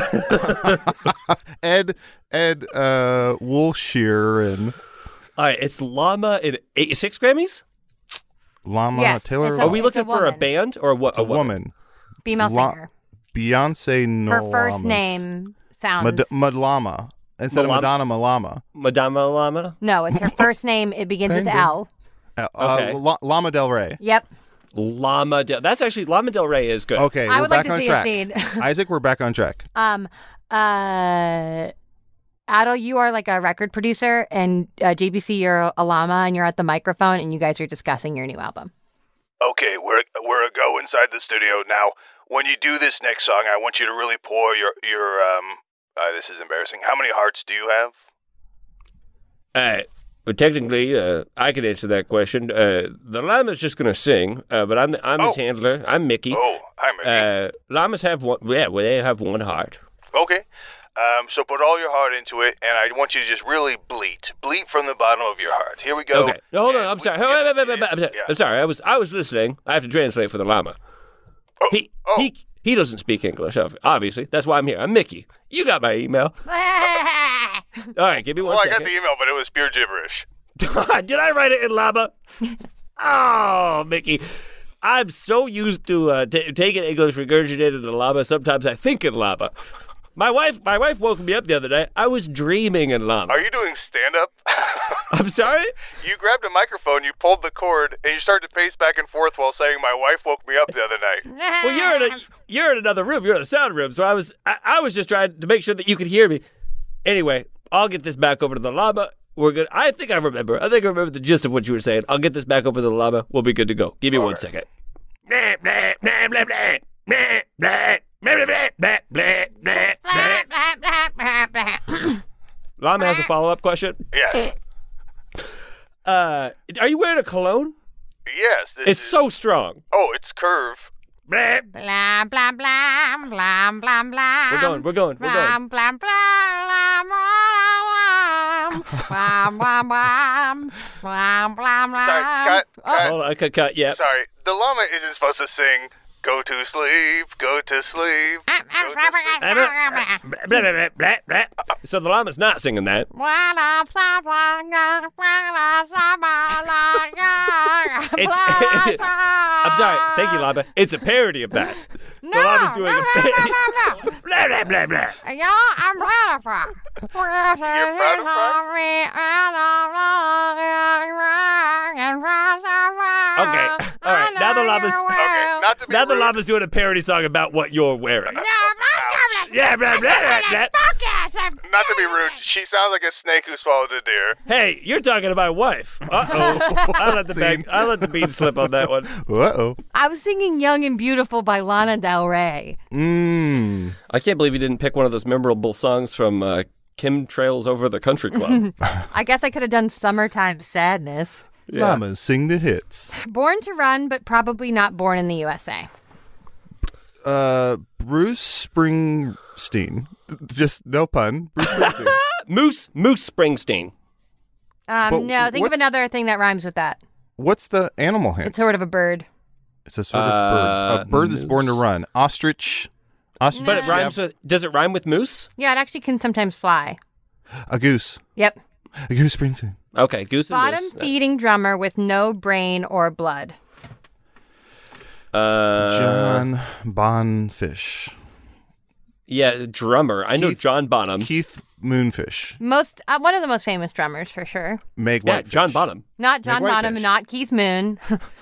D: Ed Ed uh, Woolshear and
C: All right, it's llama in eight, six Grammys.
D: Llama
E: Yes,
D: Taylor.
E: it's a-
C: Are we
E: it's
C: looking for a
E: woman.
C: band or what?
D: It's a woman.
E: Female
D: La-
E: singer.
D: Beyonce no
E: Her first
D: llamas.
E: name sounds.
D: Mad- Madlama. Instead
C: Malama?
D: of Madonna, Malama.
C: Madama Llama.
E: no, it's her first name. It begins with
D: Penguin.
E: L.
D: Uh,
C: Okay.
D: uh, La- Llama Del Rey.
E: Yep.
C: Llama. Del- That's actually Llama Del Rey is good.
D: Okay,
E: I
D: we're
E: would like
D: back
E: to
D: on
E: see a
D: track.
E: scene.
D: Isaac, we're back on track.
E: Um, uh, Adel, you are like a record producer, and uh, J B C, you're a llama, and you're at the microphone, and you guys are discussing your new album.
G: Okay, we're we're a go inside the studio now. When you do this next song, I want you to really pour your your um. Uh, this is embarrassing. How many hearts do you have?
C: All right. Well, technically, uh, I can answer that question. Uh, the llama's just going to sing, uh, but I'm I'm his
G: Oh.
C: handler. I'm Mickey.
G: Oh, hi, Mickey.
C: Uh, llamas have one. Yeah, well, they have one heart.
G: Okay. Um, so put all your heart into it, and I want you to just really bleat, bleat from the bottom of your heart. Here we go.
C: Okay. No, hold on.
G: And
C: I'm
G: we-
C: sorry.
G: yeah,
C: Wait, wait, wait, wait,
G: yeah,
C: I'm sorry.
G: yeah.
C: I'm sorry. I was I was listening. I have to translate for the llama.
G: Oh,
C: He
G: oh.
C: he he doesn't speak English. ob- Obviously, that's why I'm here. I'm Mickey. You got my email. All right, give me one
G: Well, I got
C: second.
G: the email, but it was pure gibberish.
C: Did I write it in llama? Oh, Mickey. I'm so used to uh, t- taking English regurgitated in llama. Sometimes I think in llama. My wife, my wife woke me up the other day. I was dreaming in llama.
G: Are you doing stand-up?
C: I'm sorry.
G: You grabbed a microphone, you pulled the cord, and you started to pace back and forth while saying, "My wife woke me up the other night."
C: Well, you're in a you're in another room. You're in the sound room. So I was I, I was just trying to make sure that you could hear me. Anyway, I'll get this back over to the llama. We're good. I think I remember. I think I remember the gist of what you were saying. I'll get this back over to the llama. We'll be good to go. Give me one second. Blah, blah, blah, blah, blah. Blah, blah, blah, blah, blah, blah, blah, blah. Llama has a follow-up question.
G: Yes.
C: Uh, are you wearing a cologne?
G: Yes. This
C: It's
G: is,
C: so strong.
G: Oh, it's Curve.
C: Blah.
E: Blah blah blah blah blah blah.
C: We're going. We're going. We're going.
E: Blah blah blah blah blah blah blah blah blah blah.
G: Sorry, cut, cut.
C: Hold on. Cut. Cut. Yeah.
G: Sorry, the llama isn't supposed to sing, "Go to sleep, go to sleep." Go to sleep.
C: Blah, blah, blah, blah, blah. So the llama's not singing that. It's, I'm sorry. Thank you, llama. It's a parody of that.
E: No,
C: the llama's doing
E: no,
C: a
E: no,
C: parody.
E: no, no, no.
C: Blah, blah, blah, blah.
E: Yeah, I'm proud of her.
G: You're proud of frogs?
C: Okay. All right. Now the llama's
G: Okay, not to be
C: now the
G: rude.
C: llama's doing a parody song about what you're wearing.
G: Ouch.
C: Yeah, blah, blah, blah, blah.
G: Not to be rude, she sounds like a snake who's swallowed a deer.
C: Hey, you're talking to my wife. Uh oh. I let the bag, I let the bean slip on that one.
D: Uh-oh.
E: I was singing Young and Beautiful by Lana Del Rey.
D: Mmm.
C: I can't believe you didn't pick one of those memorable songs from uh, Kim Trails Over the Country Club.
E: I guess I could have done Summertime Sadness.
C: Yeah.
D: Llamas sing the hits.
E: Born to Run, but probably not born in the U S A.
D: Uh, Bruce Springsteen. Just no pun. Bruce Springsteen.
C: Moose Moose Springsteen.
E: Um,
D: But
E: no, think of
D: what's-
E: another thing that rhymes with that.
D: What's the animal hint?
E: It's sort of a bird.
D: It's a sort of
C: Uh,
D: bird. A bird that's born to
C: moose.
D: run. Ostrich. Ostrich.
C: But it
E: No.
C: rhymes with. Does it rhyme with moose?
E: Yeah, it actually can sometimes fly.
D: A goose.
E: Yep.
D: A goose Springsteen.
C: Okay, goose and
E: Bottom
C: moose.
E: feeding drummer with no brain or blood.
C: Uh,
D: John Bonfish.
C: Yeah, drummer. I know
D: Keith-
C: John Bonham.
D: Keith Moonfish.
E: Most uh, one of the most famous drummers for sure.
D: Meg
C: Yeah,
D: Whitefish.
C: John Bonham.
E: Not John
D: Meg
E: Bonham,
D: Whitefish.
E: not Keith Moon.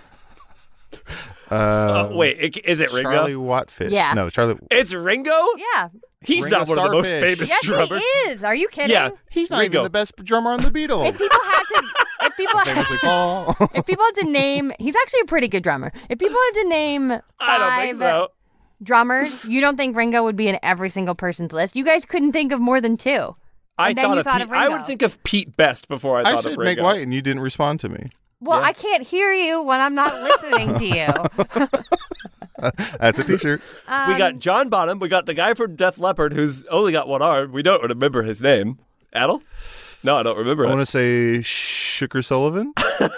D: Uh,
C: Oh, wait, it, is it Ringo?
D: Charlie Wattfish.
E: Yeah.
D: No, Charlie.
C: It's Ringo?
E: yeah.
C: He's
D: Ringo
C: not one of the most
D: Starfish.
C: famous
E: Yes,
C: drummers.
E: he is. Are you kidding?
C: Yeah,
D: He's not
C: Ringo.
D: even the best drummer on the Beatles.
E: If people had to, if people had
D: Famously
E: to,
D: Paul.
E: if people had to name, he's actually a pretty good drummer. If people had to name five
C: I don't think so.
E: drummers, you don't think Ringo would be in every single person's list? You guys couldn't think of more than two.
C: I
E: And then
C: thought
E: you
C: of
E: thought
C: Pete.
E: of
C: I
E: Ringo.
C: would think of Pete Best before I
D: I
C: thought
D: said
C: of
D: Meg
C: Ringo.
D: White, and you didn't respond to me.
E: Well,
C: Yeah.
E: I can't hear you when I'm not listening to you.
D: That's a T-shirt.
C: we got John Bonham. We got the guy from Def Leppard who's only got one arm. We don't remember his name. Adel? No, I don't remember
D: I
C: it.
D: want to say Shooker Sullivan.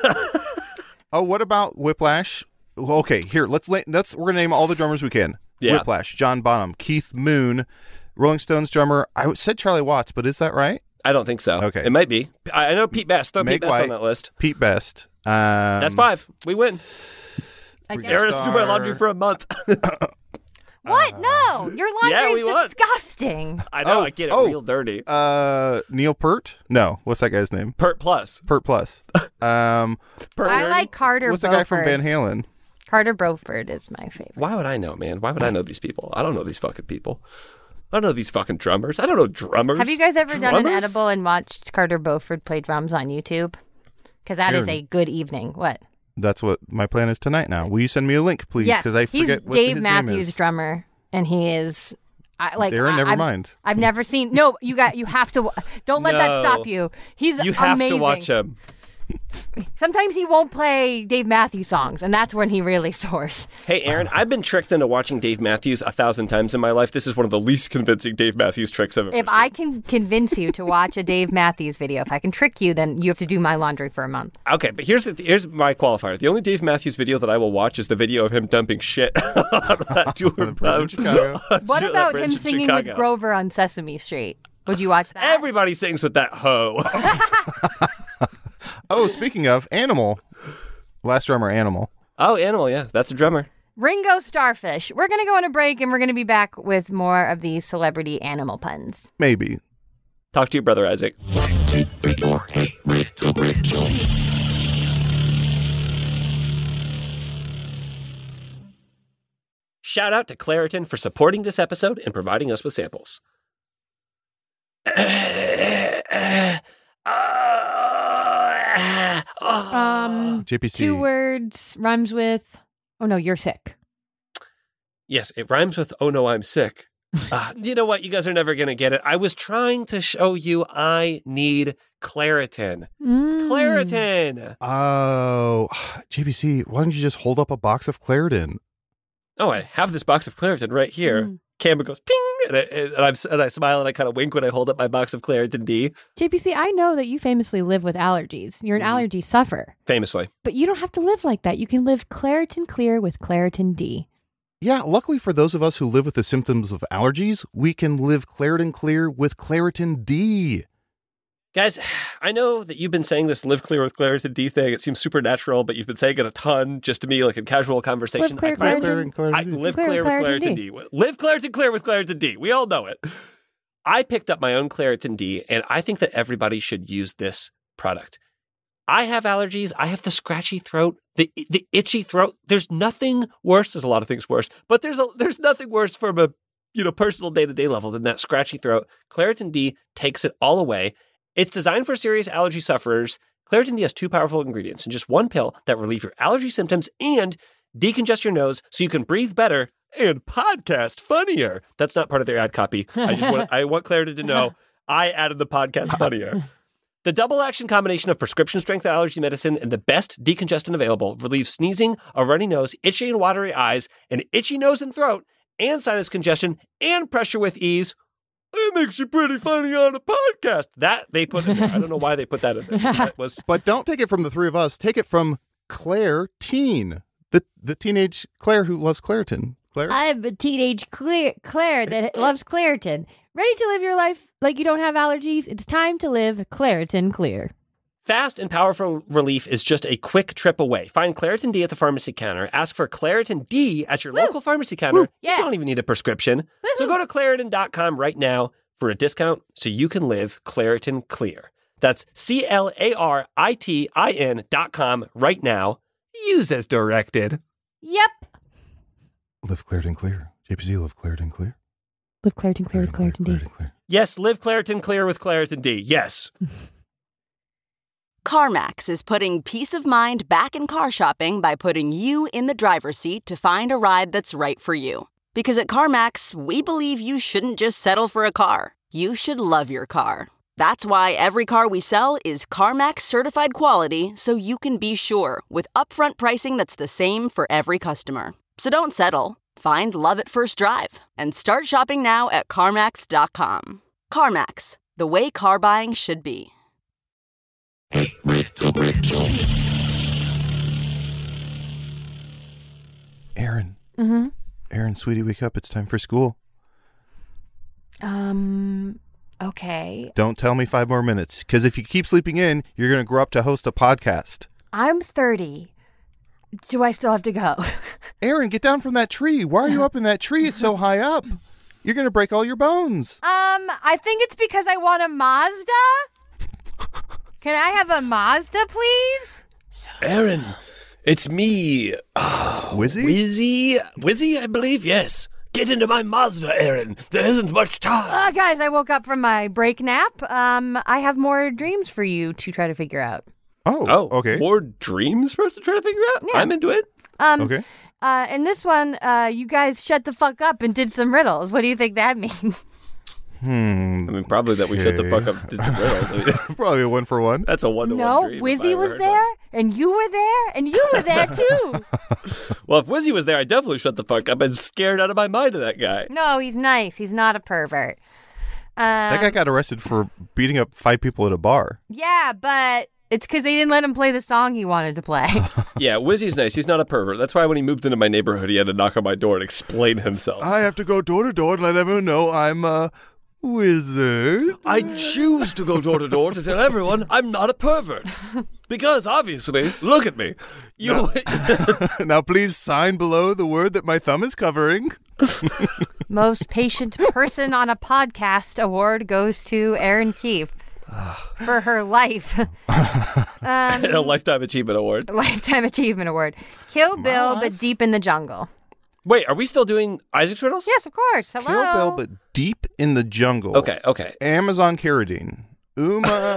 D: Oh, what about Whiplash? Okay, here let's la- let's we're gonna name all the drummers we can.
C: Yeah.
D: Whiplash, John Bonham, Keith Moon, Rolling Stones drummer. I said Charlie Watts, but is that right?
C: I don't think so.
D: Okay.
C: It might be. I I know Pete Best. Throw
D: Meg
C: Pete Best
D: White.
C: on that list.
D: Pete Best. Um,
C: That's five. We win.
E: I guess.
C: Aaron has to do my laundry
D: Star.
C: for a month.
E: What? No, your
C: Yeah,
E: laundry
C: we
E: is
C: won.
E: disgusting.
C: I know.
D: Oh,
C: I get it
D: oh.
C: real dirty.
D: Uh, Neil Peart? No, what's that guy's name?
C: Pert Plus.
D: Pert Plus. Um,
C: Pert
E: I
C: Nerdy.
E: like Carter
D: what's the
E: Beauford.
D: guy from Van Halen?
E: Carter Beauford is my favorite.
C: Why would I know, man? Why would I know these people? I don't know these fucking people. I don't know these fucking drummers. I don't know drummers.
E: Have you guys ever done an
C: Drummers?
E: edible and watched Carter Beauford play drums on YouTube? Because that is
D: Aaron.
E: a good evening. What?
D: That's what my plan is tonight. Now, will you send me a link, please?
E: Yes,
D: Because I
E: he's
D: forget what
E: Dave
D: his
E: Matthews'
D: name is.
E: drummer, and he is. I, like
D: Aaron,
E: I,
D: never
E: I've,
D: mind.
E: I've never seen. No, you got. You have to. Don't let that
C: No.
E: stop you. He's
C: You have
E: amazing.
C: to watch him.
E: Sometimes he won't play Dave Matthews songs, and that's when he really soars.
C: Hey, Aaron, I've been tricked into watching Dave Matthews a thousand times in my life. This is one of the least convincing Dave Matthews tricks I've ever
E: If
C: seen.
E: I can convince you to watch a Dave Matthews video, if I can trick you, then you have to do my laundry for a month.
C: Okay, but here's the, here's my qualifier. The only Dave Matthews video that I will watch is the video of him dumping shit on that tour
D: On the bridge in Chicago.
E: What
C: that
E: about
C: bridge
E: him
C: in
E: singing
C: Chicago.
E: with Grover on Sesame Street? Would you watch that?
C: Everybody sings with that hoe.
D: Oh, speaking of Animal, last drummer Animal.
C: Oh, Animal, yeah, that's a drummer.
E: Ringo Starfish. We're going to go on a break, and we're going to be back with more of these celebrity animal puns.
D: Maybe.
C: Talk to you, brother Isaac. Shout out to Claritin for supporting this episode and providing us with samples.
E: Um,
D: J P C.
E: two words rhymes with. Oh no, you're sick.
C: Yes, it rhymes with "Oh no, I'm sick." Uh, you know what? You guys are never going to get it. I was trying to show you I need Claritin.
E: Mm.
C: Claritin!
D: Oh, J P C, why don't you just hold up a box of Claritin?
C: Oh, I have this box of Claritin right here.
E: Mm.
C: Camera goes ping, and I, and, I'm, and I smile and I kind of wink when I hold up my box of Claritin D.
E: J P C, I know that you famously live with allergies. You're an
C: Mhm.
E: allergy sufferer,
C: Famously.
E: but you don't have to live like that. You can live Claritin Clear with Claritin D.
D: Yeah, luckily for those of us who live with the symptoms of allergies, we can live Claritin Clear with Claritin D.
C: Guys, I know that you've been saying this live clear with Claritin D thing. It seems supernatural, but you've been saying it a ton just to me, like in casual conversation.
E: Live clear,
C: I-
E: Claritin.
D: Claritin,
C: I
D: Claritin D.
C: live
E: Clear
C: clear,
E: with
C: with
E: Claritin
C: Claritin D. Live Claritin clear with Claritin D. We all know it. I picked up my own Claritin D, and I think that everybody should use this product. I have allergies. I have the scratchy throat, the the itchy throat. There's nothing worse. There's a lot of things worse, but there's a, there's nothing worse from a you know personal day to day level than that scratchy throat. Claritin D takes it all away. It's designed for serious allergy sufferers. Claritin D has two powerful ingredients in just one pill that relieve your allergy symptoms and decongest your nose so you can breathe better and podcast funnier. That's not part of their ad copy. I just want I want Claritin to know I added the podcast funnier. The double-action combination of prescription-strength allergy medicine and the best decongestant available relieves sneezing, a runny nose, itchy and watery eyes, an itchy nose and throat, and sinus congestion, and pressure with ease. It makes you pretty funny on a podcast. That they put in there. I don't know why they put that in there. That was...
D: But don't take it from the three of us. Take it from Claire Teen, the the teenage Claire who loves Claritin. Claire?
E: I'm a teenage Claire, Claire that loves Claritin. Ready to live your life like you don't have allergies? It's time to live Claritin Clear.
C: Fast and powerful relief is just a quick trip away. Find Claritin D at the pharmacy counter. Ask for Claritin D at your
E: Woo.
C: local pharmacy counter.
E: Woo. Yeah.
C: You don't even need a prescription.
E: Woo-hoo.
C: So go to Claritin dot com right now for a discount so you can live Claritin Clear. That's C L A R I T I N dot com right now. Use as directed.
E: Yep.
D: Live Claritin Clear. J P Z, live Claritin Clear.
E: Live Claritin Clear with Claritin D.
D: Clear.
C: Yes, live Claritin Clear with Claritin D. Yes.
H: CarMax is putting peace of mind back in car shopping by putting you in the driver's seat to find a ride that's right for you. Because at CarMax, we believe you shouldn't just settle for a car. You should love your car. That's why every car we sell is CarMax certified quality, so you can be sure with upfront pricing that's the same for every customer. So don't settle. Find love at first drive and start shopping now at CarMax dot com. CarMax, the way car buying should be.
D: Aaron.
E: Mm-hmm.
D: Aaron, sweetie, wake up. It's time for school.
E: Um, okay.
D: Don't tell me five more minutes, because if you keep sleeping in, you're going to grow up to host a podcast.
E: I'm thirty. Do I still have to go?
D: Aaron, get down from that tree. Why are you up in that tree? It's so high up. You're going to break all your bones.
E: Um, I think it's because I want a Mazda. Can I have a Mazda, please?
C: Aaron, it's me. Oh,
D: Wizzy?
C: Wizzy? Wizzy, I believe, yes. Get into my Mazda, Aaron. There isn't much time.
E: Uh, guys, I woke up from my break nap. Um, I have more dreams for you to try to figure out.
D: Oh,
C: Oh,
D: okay.
C: More dreams for us to try to figure out?
E: Yeah.
C: I'm into it.
E: Um,
D: Okay.
E: Uh, in this one, uh, you guys shut the fuck up and did some riddles. What do you think that means?
D: Hmm.
C: I mean, probably that we shut the
D: Okay.
C: fuck up. Did some riddles. I mean,
D: Probably a one for one.
C: that's a one-to-one
E: No,
C: dream. if I
E: Wizzy
C: ever
E: was
C: heard
E: there,
C: one.
E: and you were there, and you were there too.
C: Well, if Wizzy was there, I definitely shut the fuck up. I'm scared out of my mind of that guy.
E: No, he's nice. He's not a pervert. Um,
D: That guy got arrested for beating up five people at a bar.
E: Yeah, but it's because they didn't let him play the song he wanted to play.
C: Yeah, Wizzy's nice. He's not a pervert. That's why when he moved into my neighborhood, he had to knock on my door and explain himself.
D: I have to go door to door and let everyone know I'm a wizard.
C: I choose to go door to door to tell everyone I'm not a pervert. Because, obviously, look at me. You.
D: Now please sign below the word that my thumb is covering.
E: Most patient person on a podcast award goes to Erin Keefe for her life. um,
C: a Lifetime Achievement Award.
E: Lifetime Achievement Award. Kill Bill, but deep in the jungle.
C: Wait, are we still doing Isaac's riddles?
E: Yes, of course. Hello.
D: Kill Bill, but deep in the jungle.
C: Okay, okay.
D: Amazon Carradine. Uma.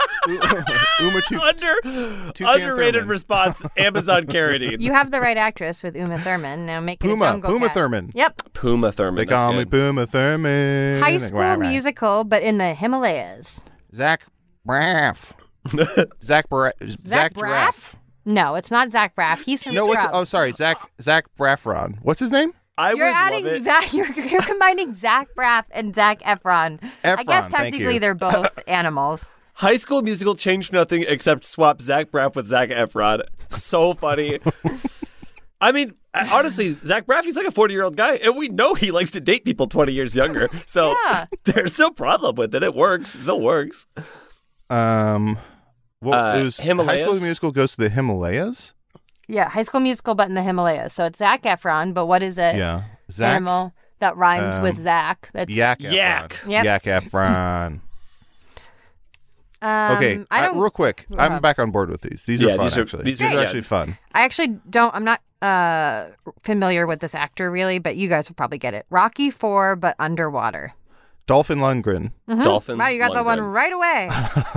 D: Uma Two.
C: Under,
D: Toucan
C: underrated
D: Thurman.
C: response, Amazon Carradine.
E: You have the right actress with Uma Thurman. Now make it a
D: Puma.
E: jungle
D: Puma
E: cat.
D: Thurman.
E: Yep.
C: Puma Thurman.
D: They
C: that's
D: call me
C: good.
D: Puma Thurman.
E: High school musical, but in the Himalayas.
D: Zach Braff. Zach Braff. Zach
E: Braff?
D: Giraffe.
E: No, it's not Zach Braff. He's from
D: No, what's
E: Scrubs.
D: oh sorry, Zach Zach Braffron. What's his name?
C: I
E: You're
C: would
E: adding
C: love it.
E: Zach. You're, you're combining Zach Braff and Zach Efron. I
D: Efron,
E: guess
D: thank
E: technically
D: you.
E: they're both animals.
C: High School Musical changed nothing except swap Zach Braff with Zach Efron. So funny. I mean, honestly, Zach Braff, he's like a forty-year-old guy, and we know he likes to date people twenty years younger. So
E: Yeah.
C: there's no problem with it. It works. It still works.
D: Um, well,
C: Uh,
D: it was High
C: Himalayas?
D: School Musical goes to the Himalayas.
E: Yeah, High School Musical, but in the Himalayas. So it's Zach Efron, but what is it?
D: Yeah, Zach
E: Animal that rhymes
D: um,
E: with Zach. That's
D: Yak Efron.
C: Yak.
E: Yep.
D: Yak Efron.
E: Um,
D: okay,
E: I
D: I-
E: don't.
D: real quick.
E: Uh-huh.
D: I'm back on board with these. These
C: Yeah,
D: are fun,
C: these are-
D: actually.
C: these
D: These
C: are-
D: are
C: yeah.
D: actually fun.
E: I actually don't. I'm not uh familiar with this actor really, but you guys will probably get it. Rocky Four, but underwater.
D: Dolphin Lundgren.
C: Dolphin.
E: Wow, you got that one
C: Lundgren.
E: right away.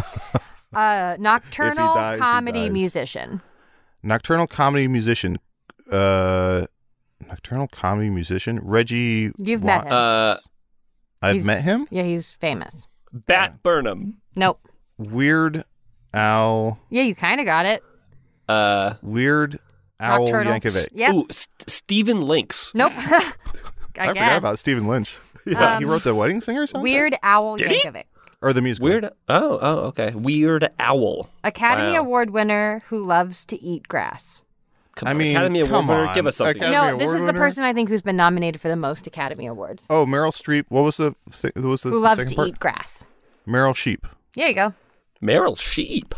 E: uh, nocturnal
D: dies, he
E: comedy
D: dies.
E: musician.
D: Nocturnal comedy musician. Uh, nocturnal comedy musician. Reggie.
E: You've
D: Wa-
E: met him.
C: Uh,
D: I've
E: He's-
D: met him.
E: Yeah, he's famous.
C: Bat Burnham.
E: Nope.
D: Weird Al.
E: Yeah, you kind of got it.
C: Uh,
D: Weird Owl
E: Nocturnal.
D: Yankovic.
E: Yep.
C: Ooh, St- Stephen Lynx.
E: Nope. I,
D: I
E: guess.
D: forgot about Stephen Lynch. Yeah, he
E: Um,
D: wrote the Wedding Singer song.
E: Weird Owl
C: Did he?
E: Yankovic.
D: Or the musical.
C: Weird. Oh, oh, okay. Weird Owl.
E: Academy
C: Wow.
E: Award winner who loves to eat grass.
C: Come
D: I
C: on,
D: mean,
C: Academy Award
D: come
C: winner,
D: on.
C: give us something.
D: Academy
E: no,
D: Award
E: this is the
D: winner?
E: person I think who's been nominated for the most Academy Awards.
D: Oh, Meryl Streep. What was the th- what was the
E: Who loves
D: second
E: to
D: part?
E: eat grass.
D: Meryl Sheep.
E: There you go.
C: Meryl Sheep.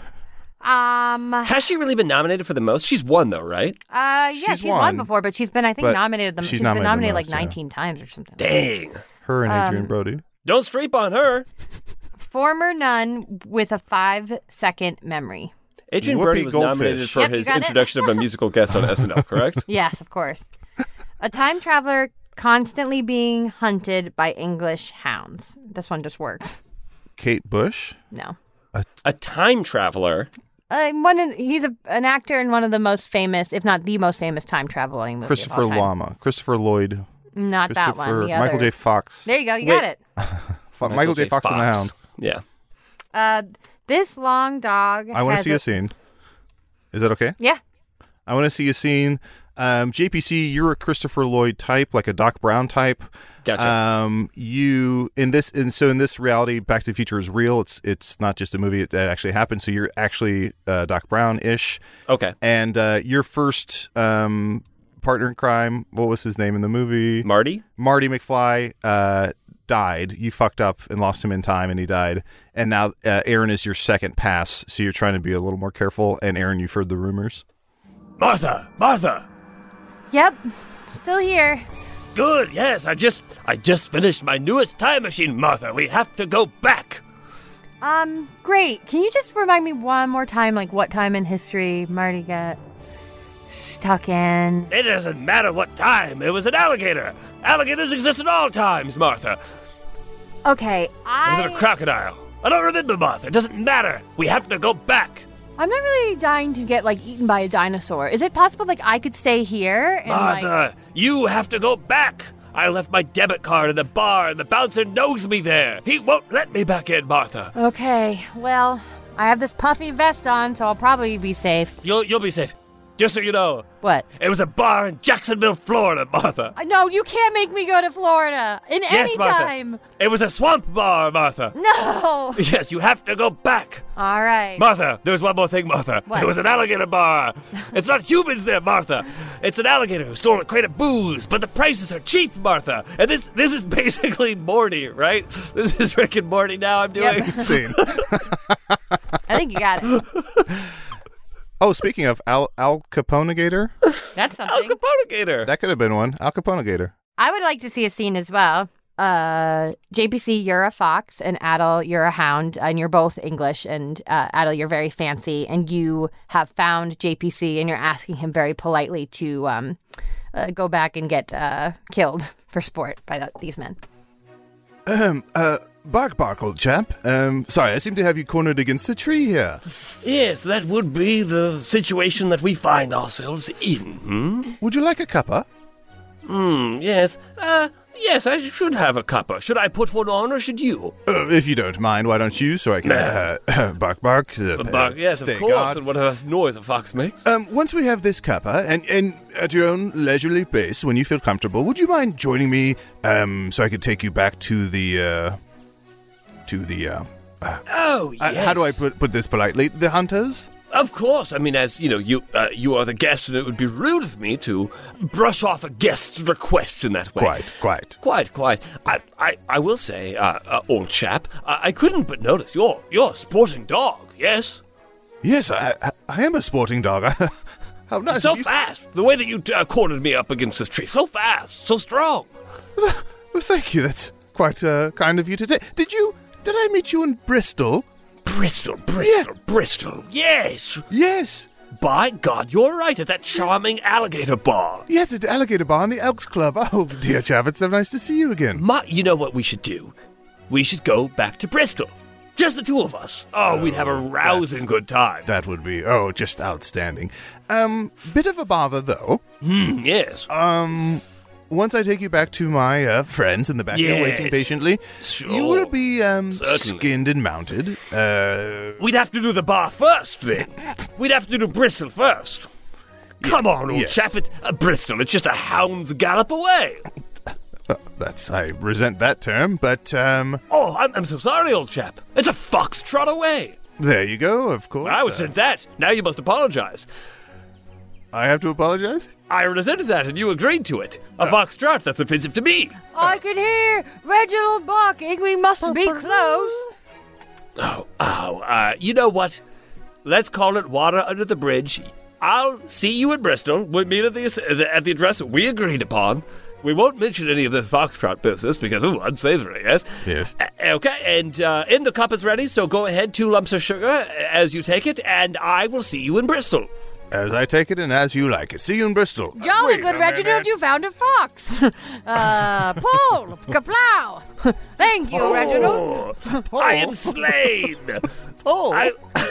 E: Um. Uh,
C: Has she really been nominated for the most? She's won though, right?
E: yeah,
D: She's
E: she's, won.
D: won,
E: before, but she's been, I think,
D: but
E: nominated. The,
D: she's
E: she's
D: nominated
E: been
D: the
E: nominated
D: most,
E: like
D: yeah.
E: nineteen times or something.
C: Dang.
D: Her and Adrian
E: Um,
D: Brody.
C: Don't streep on her.
E: Former nun with a five-second memory.
C: Adrian
D: Whoopi
C: Brody was
D: Goldfish.
C: nominated for
E: Yep, you
C: his
E: got it.
C: introduction of a musical guest on S N L, correct?
E: Yes, of course. A time traveler constantly being hunted by English hounds. This one just works.
D: Kate Bush.
E: No.
C: A time traveler.
E: Uh, one of, he's a, an actor in one of the most famous, if not the most famous, time traveling movies.
D: Christopher
E: of all time.
D: Lama. Christopher Lloyd.
E: Not that
D: Christopher,
E: one. The
D: Michael
E: other.
D: J. Fox.
E: There you go. You
C: Wait.
E: got it.
D: Fo- Michael, J. Fox, and the Hound.
C: Yeah.
E: Uh, this long dog.
D: I want to
E: has
D: see a scene. Is that okay?
E: Yeah.
D: I want to see a scene. Um, J P C, you're a Christopher Lloyd type, like a Doc Brown type.
C: Gotcha.
D: Um, you in this, and so in this reality, Back to the Future is real. It's it's not just a movie that actually happened. So you're actually uh, Doc Brown ish.
C: Okay.
D: And uh, your first um, partner in crime, what was his name in the movie?
C: Marty?
D: Marty McFly uh, died. You fucked up and lost him in time, and he died. And now uh, Aaron is your second pass, so you're trying to be a little more careful. And Aaron, you've heard the rumors.
C: Martha! Martha!
E: Yep. Still here.
C: Good, yes. I just I just finished my newest time machine, Martha. We have to go back.
E: Um, great. Can you just remind me one more time, like what time in history Marty got stuck in?
C: It doesn't matter what time. It was an alligator. Alligators exist at all times, Martha.
E: Okay,
C: Was it a
E: I.
C: crocodile? I don't remember, Martha. It doesn't matter. We have to go back.
E: I'm not really dying to get like eaten by a dinosaur. Is it possible like I could stay here and like?
C: Martha, you have to go back. I left my debit card in the bar and the bouncer knows me there. He won't let me back in, Martha.
E: Okay, well, I have this puffy vest on, so I'll probably be safe.
C: You'll you'll be safe. Just so you know,
E: What?
C: it was a bar in Jacksonville, Florida, Martha.
E: Uh, No, you can't make me go to Florida in
C: Yes,
E: any
C: Martha.
E: time.
C: It was a swamp bar, Martha.
E: No.
C: Yes, you have to go back.
E: All right.
C: Martha, there's one more thing, Martha.
E: What?
C: It was an alligator bar. It's not humans there, Martha. It's an alligator who stole a crate of booze, but the prices are cheap, Martha. And this this is basically Morty, right? This is Rick and Morty now I'm doing.
E: Yep.
D: Scene.
E: I think you got it.
D: Oh, speaking of Al, Al Capone Gator,
E: That's
C: Al
E: something.
C: Capone Gator.
D: that could have been one. Al Capone Gator.
E: I would like to see a scene as well. Uh, J P C, you're a fox, and Adel, you're a hound, and you're both English. And uh, Adel, you're very fancy, and you have found J P C, and you're asking him very politely to um, uh, go back and get uh, killed for sport by th- these men.
D: Um, uh, Bark Bark, old chap. Um, sorry, I seem to have you cornered against a tree here.
C: Yes, that would be the situation that we find ourselves in. Hmm?
D: Would you like a cuppa?
C: Hmm, yes. Uh, yes, I should have a cuppa. Should I put one on or should you?
D: Uh, if you don't mind, why don't you, so I can, uh, Bark Bark. Uh,
C: Bark, yes,
D: stay
C: of course.
D: guard.
C: And what a noise a fox makes.
D: Um, once we have this cuppa, and, and at your own leisurely pace, when you feel comfortable, would you mind joining me, um, so I could take you back to the, uh, to the, uh,
C: Oh,
D: uh,
C: yes.
D: how do I put, put this politely? The hunters?
C: Of course. I mean, as you know, you uh, you are the guest, and it would be rude of me to brush off a guest's request in that way.
D: Quite, quite.
C: Quite, quite. I, I, I will say, uh, uh, old chap, I, I couldn't but notice you're you're a sporting dog. Yes.
D: Yes, I, I, I am a sporting dog. How nice.
C: so
D: of you.
C: fast. The way that you uh, cornered me up against this tree, so fast, so strong.
D: Well, thank you. That's quite uh, kind of you to say. Did you, did I meet you in Bristol?
I: Bristol, Bristol, Bristol. Yes.
D: Yes.
I: By God, you're right at that charming alligator bar.
D: Yes, it's Alligator Bar in the Elks Club. Oh, dear chap, it's so nice to see you again.
I: Ma, you know what we should do? We should go back to Bristol. Just the two of us. Oh, we'd have a rousing good time.
D: That would be, oh, just outstanding. Um, bit of a bother, though.
I: Hmm, yes.
D: Um, once I take you back to my uh, friends in the back there waiting
I: Yes.
D: patiently,
I: Sure.
D: you will be um,
I: Certainly.
D: skinned and mounted. Uh,
I: We'd have to do the bar first, then. We'd have to do Bristol first. Come on, old
D: yes.
I: chap. It's uh, Bristol. It's just a hound's gallop away.
D: uh, that's, I resent that term, but um,
I: Oh, I'm, I'm so sorry, old chap. It's a foxtrot away.
D: there you go, of course.
I: I was
D: Uh,
I: sent that. Now you must apologize.
D: I have to apologize?
I: I resented that, and you agreed to it. A foxtrot, that's offensive to me.
E: I can hear Reginald barking. We must be close.
I: Oh, oh, uh, you know what? Let's call it water under the bridge. I'll see you in Bristol. We'll meet at the, at the address we agreed upon. We won't mention any of the foxtrot business because, ooh, unsavory, yes?
D: Yes.
I: Uh, okay, and uh, in the cup is ready, so go ahead, two lumps of sugar as you take it, and I will see you in Bristol.
D: As I take it and as you like it. See you in Bristol.
E: Jolly
D: Wait
E: good,
D: a
E: Reginald.
D: minute.
E: You found a fox. uh, pull, kaplow. Thank you, Reginald.
I: Oh, I am slain.
D: Oh.
I: I,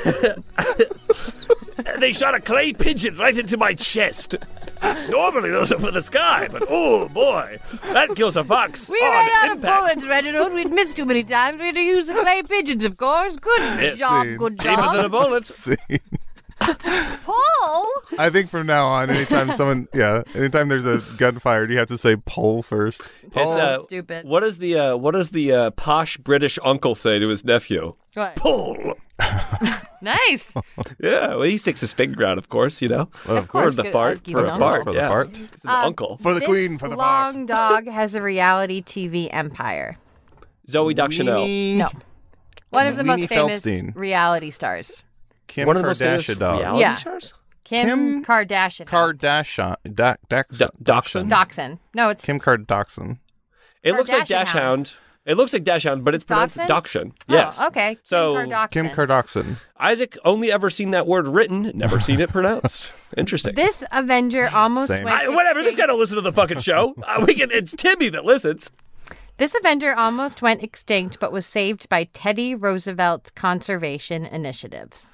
I: they shot a clay pigeon right into my chest. Normally those are for the sky, but oh boy, that kills a fox.
E: We
I: on
E: ran out of
I: impact.
E: bullets, Reginald. We'd missed too many times. We had to use the clay pigeons, of course. Good
I: Yes.
E: job,
D: See.
E: good
I: Cheaper than a
E: job.
I: bullet.
D: See.
E: Paul?
D: I think from now on, anytime someone, yeah, anytime there's a gun fired, you have to say "pole" first.
C: It's, uh,
E: Stupid.
C: What does the uh, what does the uh, posh British uncle say to his nephew?
E: What?
I: Pull.
E: Nice.
C: Yeah, well, he sticks his finger out, of course, you know,
D: Well, of
E: Of
C: for
E: course.
C: the
E: Good-
C: fart,
E: he's
C: for
E: an
C: a
E: uncle.
C: fart,
D: For the
C: yeah.
D: fart.
C: He's an
E: Um,
C: uncle.
D: For the
E: This
D: queen, for the fart.
E: long dog has a reality T V empire.
C: Zoe Deschanel.
D: Weenie-
E: No. One of the most
D: Weenie
E: famous
D: Feldstein.
E: reality stars.
D: Kim
C: One of the most famous
D: Kardashian.
C: reality
E: Yeah.
C: stars?
E: Kim,
D: Kim
E: Kardashian.
D: Kardashian. Da- Dax-
C: Da- Dachshund?
E: Dachshund. No, it's
D: Kim Kardashian.
C: It looks like
E: Kardashian
C: Dash
E: Hound.
C: Hound. It looks like Dash Hound, but it's pronounced
E: Dachshund?
C: Dachshund.
E: Oh,
C: Yes.
E: okay.
C: So,
E: Kim Kardashian.
D: Kim Kardashian.
C: Isaac only ever seen that word written, never seen it pronounced. Interesting.
E: This Avenger almost
D: Same.
E: went
I: I, whatever. This guy
E: extinct.
I: don't listen to the fucking show. Uh, we can. It's Timmy that listens.
E: This Avenger almost went extinct, but was saved by Teddy Roosevelt's conservation initiatives.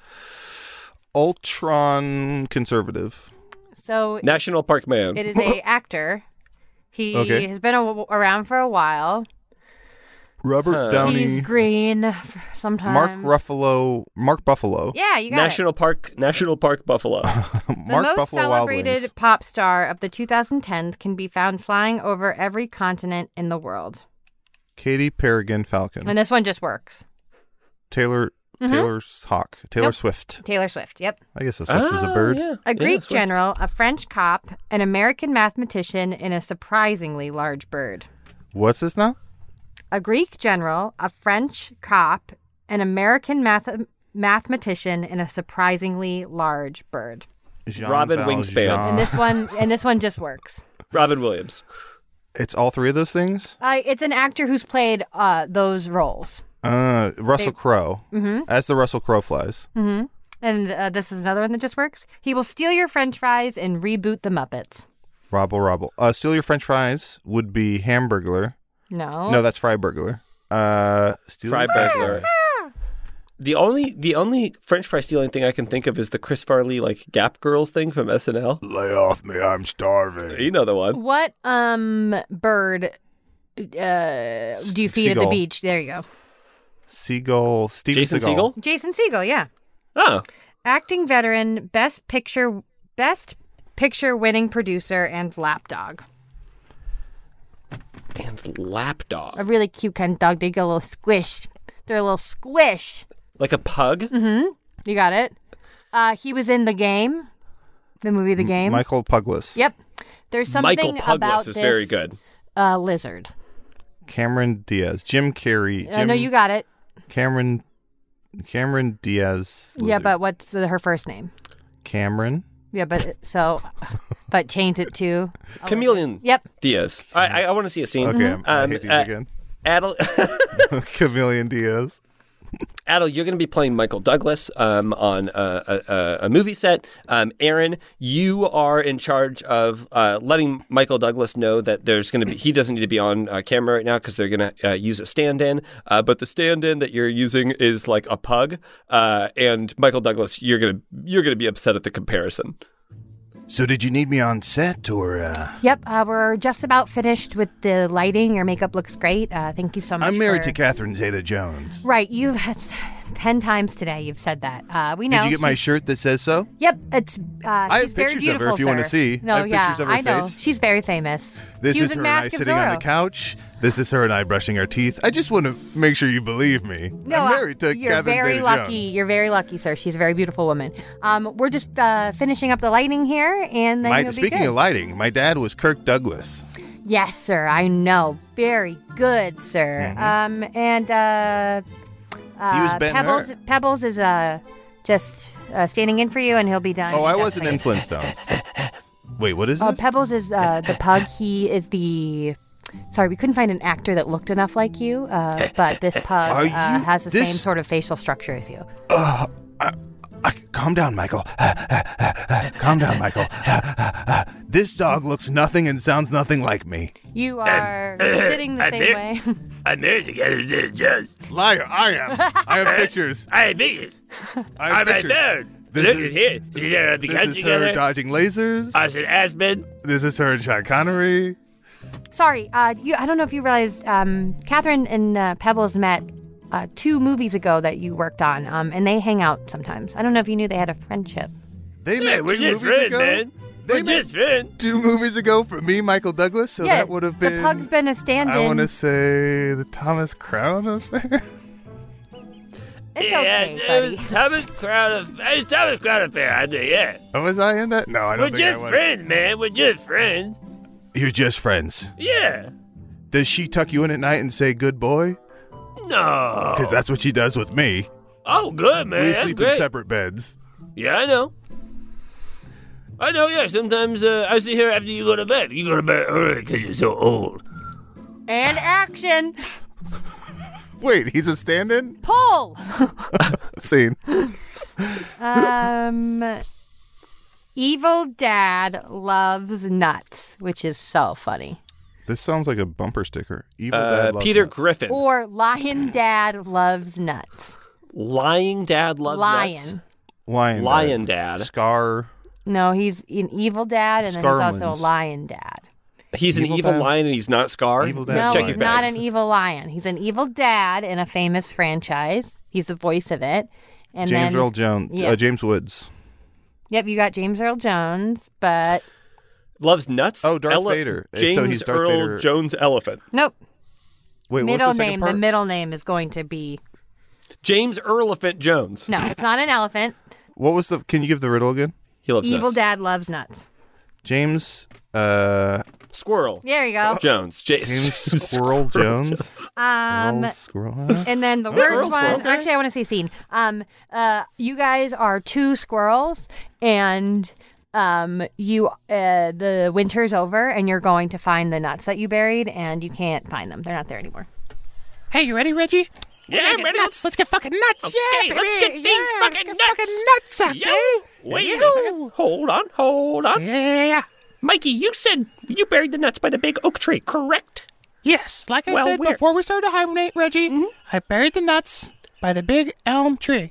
D: Ultron conservative.
E: So
C: National Park Man.
E: it is a actor. He
D: Okay.
E: has been a, around for a while.
D: Robert Downey.
E: He's green f- sometimes.
D: Mark Ruffalo. Mark Buffalo.
E: Yeah, you got
C: National Park National Park Buffalo.
E: The
D: Mark
E: most
D: Buffalo Wild
E: celebrated
D: Wings.
E: pop star of the twenty tens can be found flying over every continent in the world.
D: Katie Peregrine Falcon.
E: And this one just works.
D: Taylor.
E: Mhm.
D: Taylor's Hawk. Taylor
E: Nope.
D: Swift.
E: Taylor Swift, yep.
D: I guess a Swift is a
C: Ah,
D: bird.
C: yeah.
E: A
C: Yeah,
E: Greek
C: Swift.
E: general, a French cop, an American mathematician, and a surprisingly large bird.
D: What's this now?
E: A Greek general, a French cop, an American math- mathematician, and a surprisingly large bird.
D: Jean
C: Robin
D: Valjean.
C: Wingspan.
E: And this one, and this one just works.
C: Robin Williams.
D: It's all three of those things?
E: Uh, it's an actor who's played uh, those roles.
D: Uh, Russell
E: They-
D: Crowe.
E: Mhm.
D: As the Russell Crowe flies.
E: Mm-hmm. And uh, this is another one that just works. He will steal your French fries and reboot the Muppets.
D: Robble Robble. Uh, Steal Your French Fries would be Hamburglar.
E: No.
D: No, that's Fry Burglar. Uh, Steal
C: Fry
D: Your French
C: Burglar.
D: Fries.
C: The only the only French fry stealing thing I can think of is the Chris Farley like Gap Girls thing from S N L.
G: Lay off me, I'm starving.
C: You know the one.
E: What um bird uh, do you feed at the
D: Seagull.
E: beach? There you go.
D: Seagull. Steven
C: Jason
D: Seagal.
C: Segel?
E: Jason Segel, yeah.
C: Oh.
E: Acting veteran, best picture best picture winning producer, and lapdog.
C: And lapdog.
E: A really cute kind of dog. They get a little squish. They're a little squish.
C: Like a pug?
E: Mm-hmm. You got it. Uh, he was in The Game, the movie The Game.
D: Michael Puglis.
E: Yep. There's something
C: Michael Puglis
E: about
C: is
E: this
C: very good.
E: Uh, lizard.
D: Cameron Diaz. Jim Carrey.
E: I
D: Jim,
E: know you got it.
D: Cameron. Cameron Diaz.
E: Yeah,
D: Lizard.
E: but what's the, her first name?
D: Cameron.
E: Yeah, but so, but change it to a
C: Chameleon
E: lizard. Yep.
C: Diaz. All right, I, I want to see a scene.
D: Okay, I'm- I
C: Um,
D: hate these
C: uh,
D: again.
C: Adel-
D: Chameleon Diaz.
C: Adel, you're going to be playing Michael Douglas um, on a, a, a movie set. Um, Aaron, you are in charge of uh, letting Michael Douglas know that there's going to be he doesn't need to be on uh, camera right now because they're going to uh, use a stand-in. Uh, but the stand-in that you're using is like a pug, uh, and Michael Douglas, you're going to you're going to be upset at the comparison.
G: So did you need me on set or? Uh...
E: Yep, uh, we're just about finished with the lighting. Your makeup looks great. Uh, thank you so much.
G: I'm married
E: for...
G: to Catherine Zeta-Jones.
E: Right, you had ten times today. You've said that. Uh, we know.
G: Did you get my
E: She's-
G: shirt that says so?
E: Yep, it's. Uh,
G: I
E: she's
G: have
E: very
G: pictures of her
E: beautiful,
G: if you wanna
E: sir.
G: see.
E: No,
G: I have
E: yeah,
G: pictures of her
E: I know.
G: face.
E: She's very famous.
G: This
E: she
G: is
E: was in
G: her and I
E: Mask of
G: sitting on
E: Zorro.
G: the couch. This is her and I brushing our teeth. I just want to make sure you believe me.
E: No,
G: I'm
E: uh,
G: married to
E: you're
G: Catherine
E: very
G: Zeta-Jones.
E: lucky. You're very lucky, sir. She's a very beautiful woman. Um, we're just uh, finishing up the lighting here, and then
G: My,
E: you'll be
G: speaking
E: good.
G: of lighting, my dad was Kirk Douglas.
E: Yes, sir. I know. Very good, sir. Um, and uh, uh,
G: He was Ben
E: Pebbles.
G: Hur.
E: Pebbles is uh, just uh, standing in for you, and he'll be done.
G: Oh, I
E: just
G: wasn't in Flintstones. Wait, what is
E: Uh,
G: this?
E: Pebbles is uh, the pug. He is the. Sorry, we couldn't find an actor that looked enough like you, uh, but this pug
G: Are
E: uh,
G: you-
E: has the
G: this-
E: same sort of facial structure as you.
G: Uh, I, I, calm down, Michael. Calm down, Michael. This dog looks nothing and sounds nothing like me.
E: You are sitting the
I: I'm
E: same
I: there.
E: way.
I: I'm married to Catherine Zeta-Jones.
G: Liar, I am. I have pictures.
I: I admit it.
G: I have
I: On my
G: pictures.
I: phone.
G: This
I: Look
G: is-
I: at here. See there on the
G: This
I: couch
G: is
I: together.
G: her dodging lasers.
I: I said Aspen.
G: This is her and Sean Connery.
E: Sorry, uh, you. I don't know if you realized, um, Catherine and uh, Pebbles met uh, two movies ago that you worked on, um, and they hang out sometimes. I don't know if you knew they had a friendship.
G: They
I: Yeah,
G: met
I: we're
G: two
I: just
G: movies
I: friends,
G: ago.
I: man.
G: They
I: We're
G: met
I: just friends.
G: two movies ago for me, Michael Douglas. So
E: yeah,
G: that would have been.
E: the pug's been a stand-in.
G: I want to say the Thomas Crown affair.
E: It's
I: yeah,
E: okay,
I: it
E: buddy.
I: was Thomas Crown of it's Thomas Crown affair. I think, yeah.
G: Oh, was I in that? No, I don't
I: We're
G: think
I: just
G: I was.
I: friends, man. We're just friends.
G: You're just friends.
I: Yeah.
G: Does she tuck you in at night and say "good boy"?
I: No.
G: Because that's what she does with me.
I: Oh, good, man.
G: we
I: That's
G: sleep
I: great.
G: in separate beds.
I: Yeah, I know. I know, yeah. Sometimes uh, I see her after you go to bed. You go to bed early because you're so old.
E: And action.
G: Wait, he's a stand-in?
E: Pull.
G: Scene.
E: um, evil dad loves nuts, which is so funny.
D: This sounds like a bumper sticker. Evil
C: Uh,
D: Dad Loves
C: Peter
D: Nuts.
C: Griffin.
E: Or lion dad loves nuts.
C: Lying Dad Loves
E: Lion.
C: Nuts.
D: Lion.
C: Lion
D: Dad.
C: Dad.
D: Scar.
E: No, he's an evil dad, and then he's also a
D: Scarlins.
E: lion dad.
C: He's an
D: Evil
C: evil
D: Dad.
C: lion and he's not Scar.
D: Evil Dad.
E: No,
C: Check
E: he's
C: your
E: not
C: bags.
E: an evil lion. He's an evil dad in a famous franchise. He's the voice of it. And
D: James
E: then,
D: Earl Jones.
E: yeah.
D: Uh, James Woods.
E: Yep, you got James Earl Jones, but
C: Loves nuts.
D: Oh, Darth
C: Ele-
D: Vader. So
C: James
D: he's Darth
C: Earl
D: Vader.
C: Jones Elephant.
E: nope.
D: Wait,
E: middle
D: what's the second
E: name.
D: part?
E: The middle name is going to be
C: James Earlephant Jones.
E: no. It's not an elephant.
D: What was the? Can you give the riddle again?
C: He loves
E: Evil
C: nuts.
E: dad loves nuts.
D: James. Uh,
C: Squirrel.
E: There you go.
C: Jones. J-
D: James Squirrel Jones.
E: Um,
D: Earl Squirrel. Huh?
E: and then the
C: Earl
E: worst
C: Squirrel,
E: one.
C: okay.
E: Actually, I want to say scene. Um, uh, you guys are two squirrels, and um, you uh, the winter's over, and you're going to find the nuts that you buried, and you can't find them. They're not there anymore.
J: Hey, you ready, Reggie?
I: Yeah,
J: We're
I: I'm
J: gonna
I: ready.
J: get nuts. Let's get fucking nuts.
I: Okay,
J: yeah,
I: let's
J: baby.
I: get these
J: yeah, let's
I: fucking
J: get
I: nuts.
J: fucking nuts, okay?
I: Yo, wait a second. Hold on, hold on.
J: Yeah, yeah, yeah.
I: Mikey, you said you buried the nuts by the big oak tree, correct?
J: Yes, like I
I: Well,
J: said
I: where-
J: before we started to hibernate, Reggie,
I: Mm-hmm.
J: I buried the nuts by the big elm tree.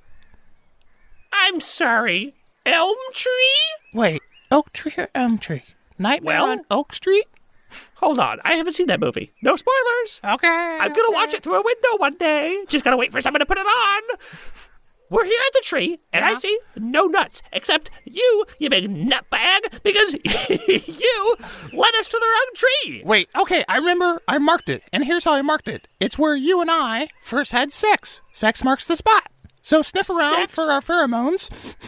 I: I'm sorry. Elm tree?
J: Wait, oak tree or elm tree? Nightmare
I: Well-
J: on Oak Street?
I: Hold on, I haven't seen that movie. No spoilers.
J: Okay.
I: I'm gonna watch it through a window one day. Just gotta wait for someone to put it on. We're here at the tree, and I
J: Yeah.
I: see no nuts, except you, you big nutbag, because you led us to the wrong tree.
J: Wait, okay, I remember I marked it, and here's how I marked it. It's where you and I first had sex. Sex marks the spot. So sniff around
I: Sex?
J: for our pheromones.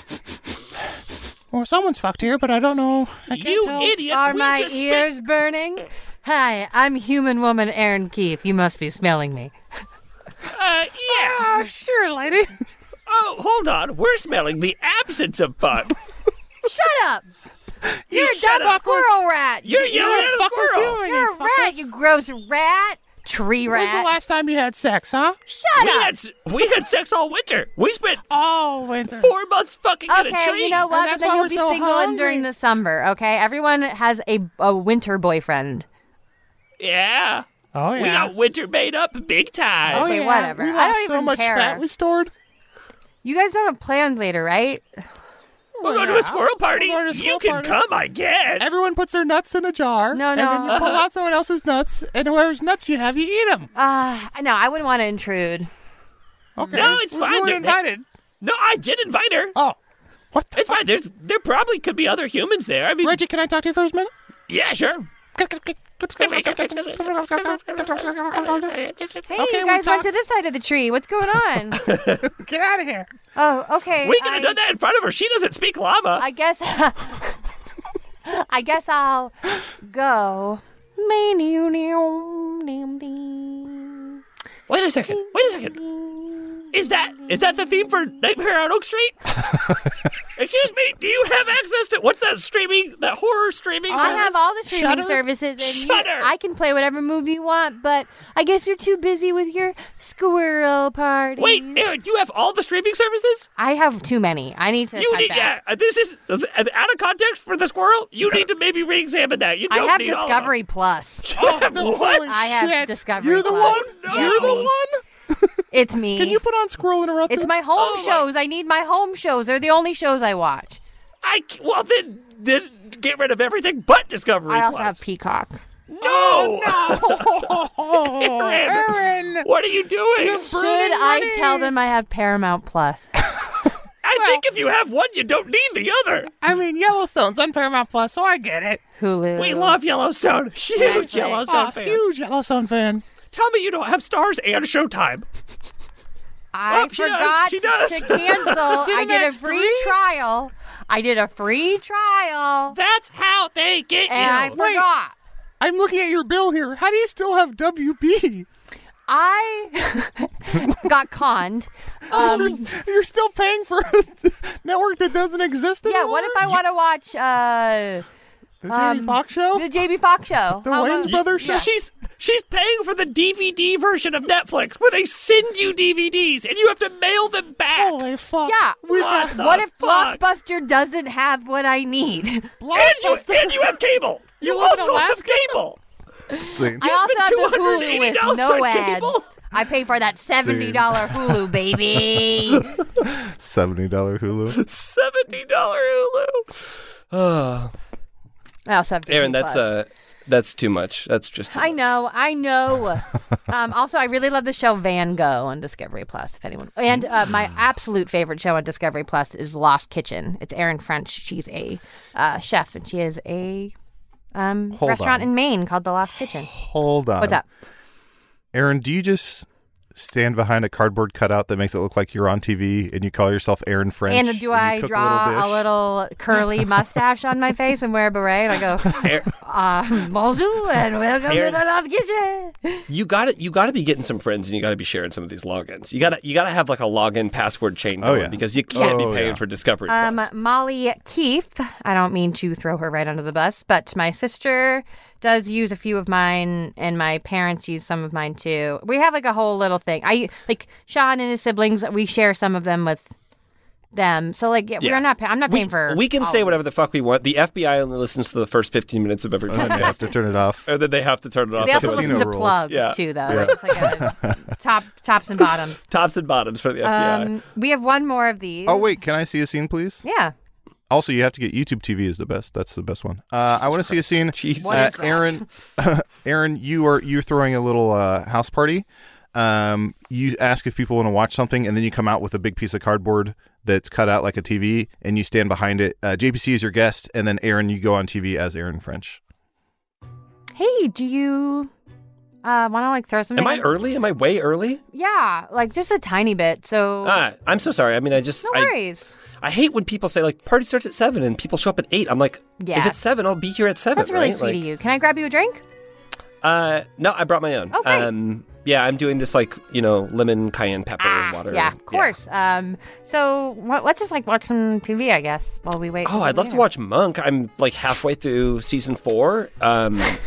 J: Or someone's fucked here, but I don't know. I can't
I: You
J: tell.
I: idiot.
E: Are
I: we
E: my
I: just spit-
E: ears burning? Hi, I'm human woman Erin Keefe. You must be smelling me.
I: Uh, yeah.
J: Oh, sure, lady.
I: Oh, hold on. We're smelling the absence of fun.
E: Shut up! You're a
I: shut
E: dumb
I: up.
E: squirrel rat.
I: You're yelling at a
J: fuck was
I: squirrel.
J: you,
E: You're
J: you
E: a rat,
J: fuckers.
E: you gross rat. tree
J: When's the
E: rat.
J: last time you had sex, huh?
E: Shut
I: we
E: up.
I: had s- we had sex all winter. We spent
J: Oh, winter.
I: four months fucking in a
E: Okay,
I: tree.
E: you know what?
J: And that's
E: But then
J: why
E: you'll
J: we're
E: be
J: so
E: single and
J: hungry.
E: during the summer. Okay, everyone has a a winter boyfriend.
I: Yeah.
J: Oh, yeah.
I: We got winter made up big time.
J: Oh,
E: Okay,
J: yeah.
E: whatever.
J: We
E: I
J: lost
E: don't
J: so
E: even
J: much
E: care.
J: fat we stored.
E: You guys don't have plans later, right?
I: We're going to
J: yeah.
I: a squirrel party.
J: We're going to a
I: You
J: squirrel
I: can
J: party.
I: come, I guess.
J: Everyone puts their nuts in a jar.
E: No,
J: And then
E: no.
J: you pull out someone else's nuts, and whoever's nuts you have, you eat them.
E: Uh, no, I wouldn't want to intrude.
J: Okay.
I: No, it's
J: We
I: fine.
J: weren't
I: They're-
J: invited.
I: No, I did invite her.
J: Oh. What the
I: It's fine. There's there probably could be other humans there. I mean,
J: Reggie, can I talk to you for a minute?
I: yeah, sure.
E: Hey,
J: Okay,
E: you
J: we
E: guys went
J: talked-
E: to this side of the tree. What's going on?
J: Get out of here.
E: Oh, okay.
I: We could have
E: I-
I: done that in front of her. She doesn't speak llama.
E: I guess. I guess I'll go.
I: Wait a second. Wait a second. Is that is that the theme for Nightmare on Oak Street? Excuse me. Do you have access to what's that streaming? That horror streaming
E: I
I: service?
E: have all the streaming
J: Shudder?
E: services, and you,
I: Shudder!
E: I can play whatever movie you want. But I guess you're too busy with your squirrel party.
I: Wait, Aaron, you have all the streaming services?
E: I have too many. I need to
I: You
E: cut
I: need
E: back.
I: yeah. uh, This is uh, out of context for the squirrel. You need to maybe re-examine that. You
E: I
I: don't
E: have
I: need all of
E: Discovery Plus.
I: them. You have what?
J: Holy
E: I have
J: shit.
E: Discovery
J: You're the
E: Plus.
J: one?
E: Yes,
J: You're the
E: me.
J: one?
E: It's me.
J: Can you put on Squirrel Interrupted?
E: It's my home
I: Oh, my-
E: shows. I need my home shows. They're the only shows I watch.
I: I c- well then then get rid of everything but Discovery
E: I also
I: Plus.
E: have Peacock.
I: No.
J: Oh,
I: Aaron.
J: Aaron.
I: What are you doing?
E: Should I tell them I have Paramount Plus?
I: I think if you have one, you don't need the other.
J: I mean, Yellowstone's on Paramount Plus, so I get it.
E: Hulu.
I: We love Yellowstone. Huge
E: Exactly.
I: Yellowstone
J: Oh,
I: fans.
J: huge Yellowstone fan.
I: Tell me you don't have Stars and Showtime.
E: I
I: Oh, she does.
E: forgot
I: She does.
E: to cancel. I did a
J: Cinemax
E: free
J: three?
E: trial. I did a free trial,
I: That's how they get
E: and I
I: you.
E: forgot.
J: I'm looking at your bill here. How do you still have W B?
E: I got conned. Um,
J: you're, you're still paying for a network that doesn't exist
E: yeah,
J: anymore?
E: what if I want to watch uh,
J: The Jamie
E: um,
J: Foxx show?
E: the J B Fox show?
J: The
E: How
J: Wayans
E: about-
J: Brothers show?
I: She's she's paying for the D V D version of Netflix where they send you D V Ds and you have to mail them back.
J: Holy fuck.
E: Yeah.
I: What the
E: What if
I: fuck?
E: Blockbuster doesn't have what I need?
I: And you, and you have cable. You,
J: You live in
I: also have
J: Alaska?
I: cable.
D: See?
E: I also have the Hulu
I: $two hundred eighty
E: with
I: dollars
E: no
I: on
E: ads.
I: cable.
E: I pay for that seventy dollar Hulu, baby.
D: seventy dollars Hulu.
I: seventy dollars Hulu. Oh.
E: I also have Disney
C: Aaron, that's
E: Plus.
C: uh, that's too much. That's just. Too
E: I
C: much.
E: know, I know. um, also, I really love the show Van Gogh on Discovery Plus. If anyone, and uh, my absolute favorite show on Discovery Plus is Lost Kitchen. It's Erin French. She's a uh, chef, and she has a um,
D: Hold
E: restaurant
D: on.
E: in Maine called the Lost Kitchen.
D: Hold on.
E: What's up?
D: Aaron, do you just stand behind a cardboard cutout that makes it look like you're on T V and you call yourself Aaron French?
E: And do
D: you
E: I
D: cook
E: draw
D: a little,
E: a
D: dish?
E: little curly mustache on my face and wear a beret? And I go, um, bonjour and welcome
C: Aaron-
E: to the Lost Kitchen.
C: You got to You got to be getting some friends, and you got to be sharing some of these logins. You got to You got to have like a login password chain
D: Oh,
C: going
D: yeah.
C: because you can't
D: Oh,
C: be paying
D: yeah.
C: for Discovery
E: Um,
C: Plus.
E: Molly Keith, I don't mean to throw her right under the bus, but my sister does use a few of mine, and my parents use some of mine too. We have like a whole little thing. I like Sean and his siblings. We share some of them with them. So like, yeah,
C: Yeah.
E: we're not. Pay- I'm not
C: we,
E: paying for.
C: we can
E: all
C: say
E: of
C: whatever
E: this.
C: the fuck we want. The F B I only listens to the first fifteen minutes of every
D: And then you have
C: podcast,
D: to turn it off.
C: and then they have to turn it off.
E: They also
C: Sometimes.
D: Casino
E: listen to
D: rules.
E: plugs
C: Yeah.
E: too, though. Like, it's like a top tops and bottoms.
C: Tops and bottoms for the F B I.
E: Um, we have one more of these.
D: Oh, wait. Can I see a scene, please?
E: Yeah.
D: Also, you have to get YouTube T V is the best. That's the best one. Uh, I want to see a scene.
C: Jesus
E: What
D: Uh,
E: is that?
D: Aaron, Aaron, you are you're throwing a little uh, house party. Um, you ask if people want to watch something, and then you come out with a big piece of cardboard that's cut out like a T V, and you stand behind it. Uh, J P C is your guest, and then Aaron, you go on T V as Aaron French.
E: Hey, do you uh, want to like throw something?
C: Am I early? Am I way early?
E: Yeah, like just a tiny bit. So
C: Ah, I'm so sorry. I mean, I just
E: no
C: I,
E: worries.
C: I hate when people say like party starts at seven and people show up at eight. I'm like,
E: Yeah.
C: if it's seven, I'll be here at seven.
E: That's really
C: right?
E: sweet
C: Like,
E: of you. Can I grab you a drink?
C: Uh, no, I brought my own.
E: Oh, great.
C: Um, yeah, I'm doing this like you know lemon cayenne pepper water.
E: Yeah, of course. Um, so wh- let's just like watch some T V, I guess, while we wait.
C: Oh,
E: for
C: I'd love to
E: dinner.
C: watch Monk. I'm like halfway through season four. Um,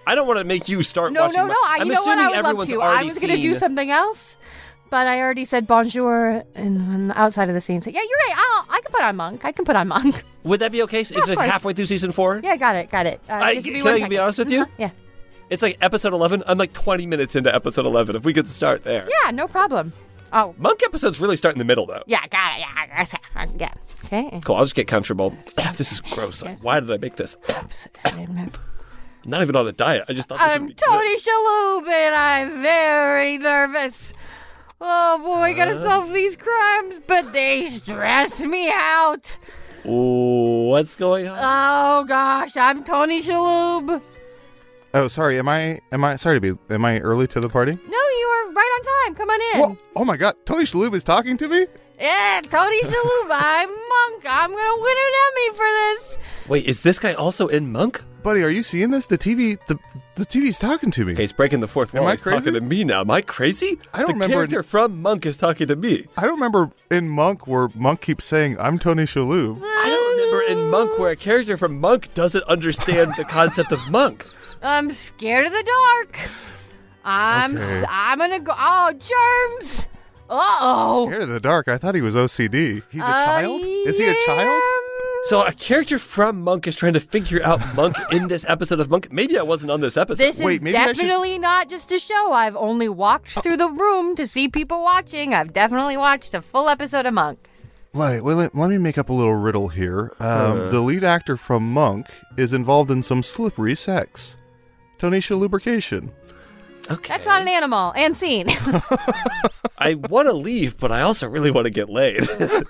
C: I don't want to make you start
E: No,
C: watching.
E: no, no.
C: Monk.
E: I,
C: I'm
E: you know what?
C: assuming
E: I would love
C: everyone's
E: to. I
C: already
E: was going to do
C: seen-
E: something else, but I already said bonjour and, and outside of the scene. So yeah, you're right. I'll, I can put on Monk. I can put on Monk.
C: Would that be okay? It's
E: of
C: like
E: course.
C: halfway through season four.
E: Yeah, got it, got it. Uh,
C: I,
E: just give me
C: can
E: one
C: I
E: second.
C: be honest with you?
E: Uh-huh, Yeah.
C: It's like episode eleven. I'm like twenty minutes into episode eleven. If we could start there.
E: Yeah, no problem. Oh,
C: Monk episodes really start in the middle, though.
E: yeah, got it. Yeah, I got it. Yeah. Okay.
C: Cool. I'll just get comfortable. This is gross. Why did I make this? I'm not even on a diet. I just thought this
E: I'm
C: would be
E: Tony Shalhoub, and I'm very nervous. Oh boy, I gotta solve these crimes, but they stress me out.
C: good. Ooh, what's going on?
E: Oh gosh, I'm Tony Shalhoub.
D: Oh, sorry. Am I? Am I? Sorry to be. Am I early to the party?
E: No, you are right on time. Come on in.
D: Whoa, oh my God! Tony Shalhoub is talking to me.
E: Yeah, Tony Shalhoub. I'm Monk. I'm gonna win an Emmy for this.
C: Wait, is this guy also in Monk?
D: Buddy, are you seeing this? The T V, the the T V's talking to me.
C: Okay, he's breaking the fourth wall.
D: Am I
C: He's talking
D: crazy?
C: to me now. Am I crazy?
D: I don't
C: the
D: remember-
C: character from Monk is talking to me.
D: I don't remember in Monk where Monk keeps saying, "I'm Tony Shalhoub."
C: I don't remember in Monk where a character from Monk doesn't understand the concept of Monk.
E: I'm scared of the dark. I'm
D: Okay.
E: s- I'm gonna go. Oh, germs. Uh oh.
D: Scared of the dark. I thought he was O C D. He's a child. Is he a child?
C: So a character from Monk is trying to figure out Monk in this episode of Monk. Maybe I wasn't on this episode.
E: This
D: Wait,
E: is
D: maybe I should-
E: definitely not just a show. I've only walked through the room to see people watching. I've definitely watched a full episode of Monk.
D: Like, well, let, let me make up a little riddle here. Um, the lead actor from Monk is involved in some slippery sex. Tony Shallubrication.
C: Okay.
E: That's not an animal. And scene.
C: I want to leave, but I also really want to get laid.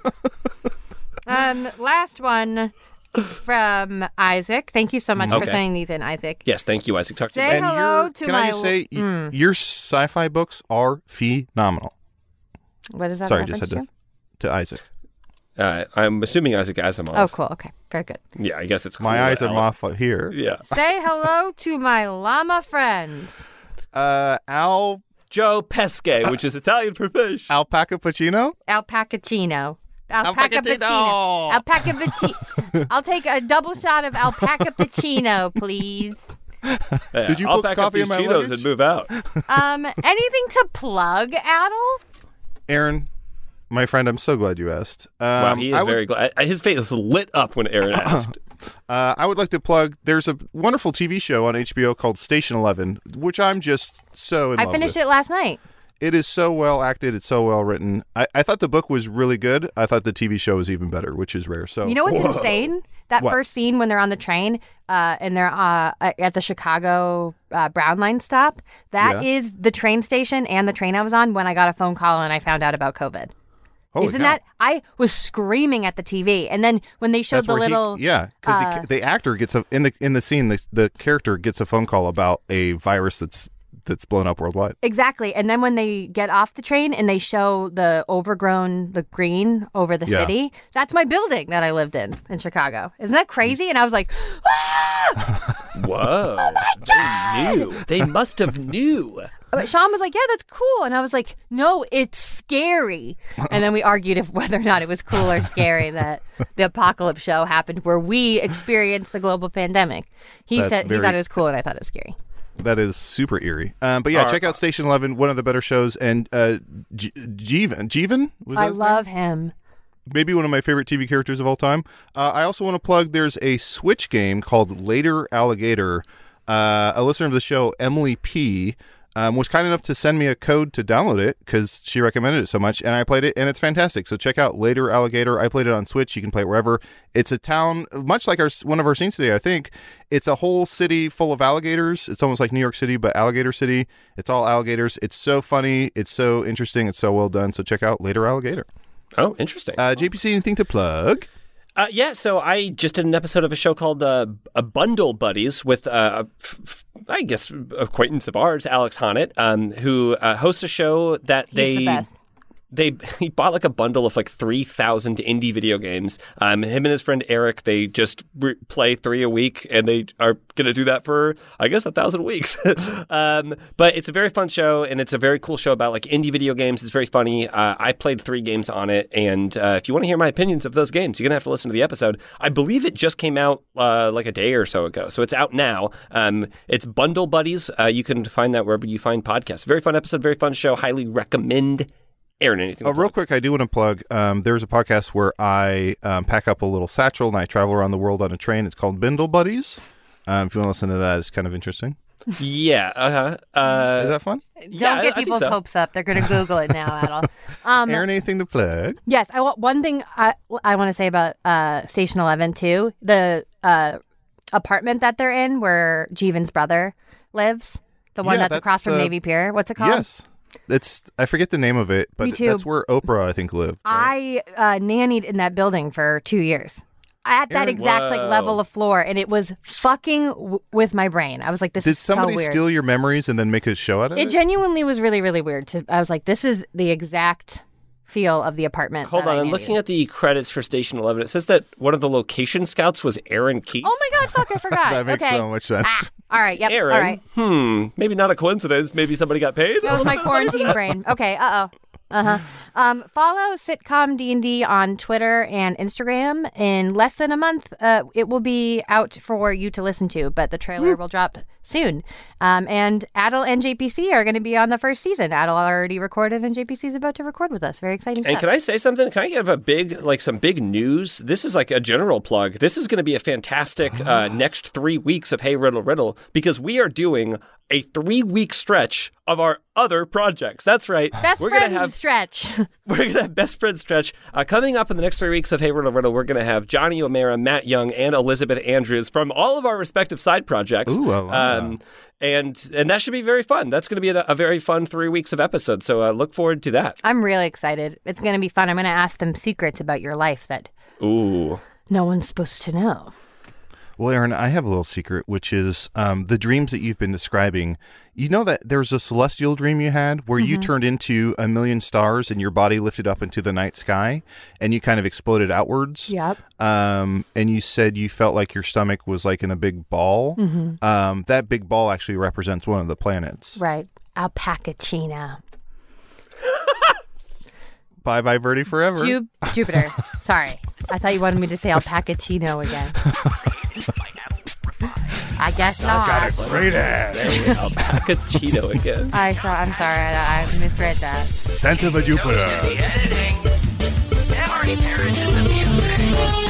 E: um, last one from Isaac. Thank you so much for
C: Okay.
E: sending these in, Isaac.
C: Yes, thank you, Isaac. Talk to
E: Say
C: you.
E: hello
D: your-
E: to
D: can
E: my-
D: I just say, y-
E: Mm.
D: your sci-fi books are phenomenal.
E: What is that?
D: Sorry,
E: a
D: just had
E: reference
D: to, to Isaac.
C: Uh, I'm assuming Isaac Asimov.
E: Oh, cool. Okay. Very good.
C: Yeah, I guess it's cool.
D: My eyes are
C: Al-
D: off here.
C: Yeah.
E: Say hello to my llama friends.
D: Uh, Al
C: Joe Pesce, which is Italian for fish.
D: Alpaca Pacino.
E: Alpacachino. Alpaca
D: Alpacachino.
E: Pacino. Alpaca Pacino. I'll take a double shot of Alpaca Pacino, please.
C: Yeah,
D: Did you
C: I'll
D: put
C: pack up
D: coffee in
C: these
D: my
C: Cheetos
D: luggage?
C: and move out.
E: Um, anything to plug, Adel?
D: Aaron, my friend, I'm so glad you asked. Um,
C: Wow, he is
D: I would-
C: very glad. His face lit up when Aaron asked.
D: Uh, I would like to plug. There's a wonderful T V show on H B O called Station Eleven, which I'm just so in
E: I
D: love
E: finished
D: with.
E: it last night.
D: It is so well acted. It's so well written. I, I thought the book was really good. I thought the T V show was even better, which is rare. So
E: You know what's insane? That
D: What?
E: first scene when they're on the train uh, and they're uh, at the Chicago uh, Brown Line stop, That
D: Yeah.
E: is the train station and the train I was on when I got a phone call and I found out about COVID.
D: Holy
E: Isn't
D: cow.
E: that? I was screaming at the T V. And then when they showed
D: That's
E: the
D: where he-
E: little.
D: yeah, because
E: uh,
D: the, the actor gets a in the in the scene. The, the character gets a phone call about a virus that's that's blown up worldwide.
E: Exactly. And then when they get off the train and they show the overgrown, the green over the
D: Yeah.
E: city, that's my building that I lived in in Chicago. Isn't that crazy? And I was like, ah!
C: Whoa. They knew. They must have knew.
E: But Sean was like, yeah, that's cool. And I was like, no, it's scary. And then we argued if whether or not it was cool or scary that the apocalypse show happened where we experienced the global pandemic. He
D: That's
E: said he
D: very-
E: thought it was cool and I thought it was scary.
D: That is super eerie. Um, but yeah,
C: Are-
D: check out Station Eleven, one of the better shows. And uh, G- Jeevan, Jeevan was that
E: I
D: his name?
E: love him.
D: Maybe one of my favorite T V characters of all time. Uh, I also want to plug. There's a Switch game called Later Alligator. Uh, a listener of the show, Emily P, um, was kind enough to send me a code to download it because she recommended it so much, and I played it, and it's fantastic. So check out Later Alligator. I played it on Switch. You can play it wherever. It's a town, much like our one of our scenes today, I think. It's a whole city full of alligators. It's almost like New York City, but Alligator City. It's all alligators. It's so funny. It's so interesting. It's so well done. So check out Later Alligator.
C: Oh, interesting.
D: Uh, J P C, anything to plug?
C: Uh, yeah, so I just did an episode of a show called uh, a Bundle Buddies with, uh, f- f- I guess, acquaintance of ours, Alex Honnett, um, who uh, hosts a show that
E: He's
C: they.
E: the best.
C: they he bought like a bundle of like three thousand indie video games. Um, him and his friend Eric, they just re- play three a week, and they are going to do that for, I guess, a thousand weeks. um, but it's a very fun show, and it's a very cool show about like indie video games. It's very funny. Uh, I played three games on it, and uh, if you want to hear my opinions of those games, you're going to have to listen to the episode. I believe it just came out uh, like a day or so ago, so it's out now. Um, it's Bundle Buddies. Uh, you can find that wherever you find podcasts. Very fun episode, very fun show. Highly recommend. Aaron, anything?
D: Oh, real quick, I do want to plug. Um, there's a podcast where I um, pack up a little satchel and I travel around the world on a train. It's called Bindle Buddies. Um, if you want to listen to that, it's kind of interesting.
C: Yeah. Uh-huh. Uh
D: Is that fun?
E: Don't
C: Yeah,
E: get
C: I- I think
E: people's
C: so.
E: hopes up. They're going to Google it now, Adel. Um,
D: Aaron, anything to plug?
E: Yes, I want one thing I I want to say about uh, Station Eleven too. The uh, apartment that they're in, where Jeevan's brother lives, the one
D: Yeah,
E: that's,
D: that's
E: across from
D: the-
E: Navy Pier. What's it called?
D: Yes. It's I forget the name of it, but
E: Me too.
D: that's where Oprah, I think, lived. right?
E: I uh, nannied in that building for two years. At that
D: Aaron-
E: exact like
C: Whoa.
E: level of floor, and it was fucking w- with my brain. I was like, "This
D: Did
E: is so
D: somebody
E: weird."
D: steal your memories and then make a show out of it?
E: It genuinely was really, really weird. To, I was like, "This is the exact feel of the apartment."
C: Hold
E: that
C: on,
E: I
C: I'm
E: nannied.
C: looking at the credits for Station Eleven. It says that one of the location scouts was Aaron Keith.
E: Oh my god! Fuck! I forgot.
D: That makes
E: okay.
D: so much sense.
E: Ah, all right. Yep.
C: Aaron.
E: All right.
C: Hmm. Maybe not a coincidence. Maybe somebody got paid.
E: That was my quarantine brain. Okay. Uh oh. Uh huh. Um, follow Sitcom D and D on Twitter and Instagram. In less than a month, uh, it will be out for you to listen to, but the trailer will drop soon. Um, and Adel and J P C are going to be on the first season. Adel already recorded, and J P C is about to record with us. Very exciting
C: And
E: stuff.
C: can I say something? Can I give a big, like some big news? This is like a general plug. This is going to be a fantastic uh, next three weeks of Hey Riddle Riddle, because we are doing a three week stretch of our other projects. That's right.
E: Best
C: we're
E: friend
C: gonna have
E: stretch.
C: we're gonna have best friend stretch uh, coming up in the next three weeks of Hey Riddle Riddle. We're gonna have Johnny O'Mara, Matt Young, and Elizabeth Andrews from all of our respective side projects.
D: Ooh, la, la.
C: Um, and and that should be very fun. That's going to be a, a very fun three weeks of episodes. So uh, look forward to that.
E: I'm really excited. It's going to be fun. I'm going to ask them secrets about your life that
C: Ooh.
E: no one's supposed to know.
D: Well, Aaron, I have a little secret, which is um, the dreams that you've been describing. You know that there's a celestial dream you had where you turned into a million stars and your body lifted up into the night sky and you kind of exploded outwards.
E: Yep.
D: Um, and you said you felt like your stomach was like in a big ball. Um, that big ball actually represents one of the planets.
E: Right. Alpacachina.
D: Bye bye, Birdie forever.
E: Ju- Jupiter. Sorry. I thought you wanted me to say alpacachino again. I guess not.
G: Great ass.
C: Alpaca Cheeto again.
E: I thought, I'm sorry. I, I misread that.
G: Scent of a Jupiter.
F: The editing. Emery Parrish is the music.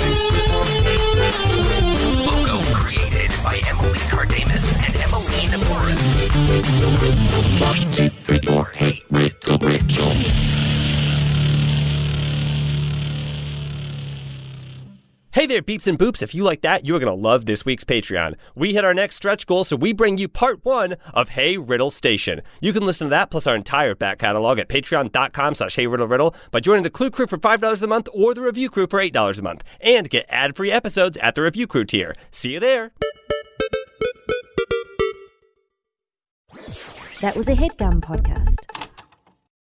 F: Logo created by Emily Cardamus and Emmeline Morris. Hey, Riddle, Riddle.
C: Hey there, beeps and boops. If you like that, you are going to love this week's Patreon. We hit our next stretch goal, so we bring you part one of Hey Riddle Station. You can listen to that plus our entire back catalog at patreon.com slash Hey Riddle Riddle by joining the Clue Crew for five dollars a month or the Review Crew for eight dollars a month. And get ad-free episodes at the Review Crew tier. See you there.
A: That was a HeadGum podcast.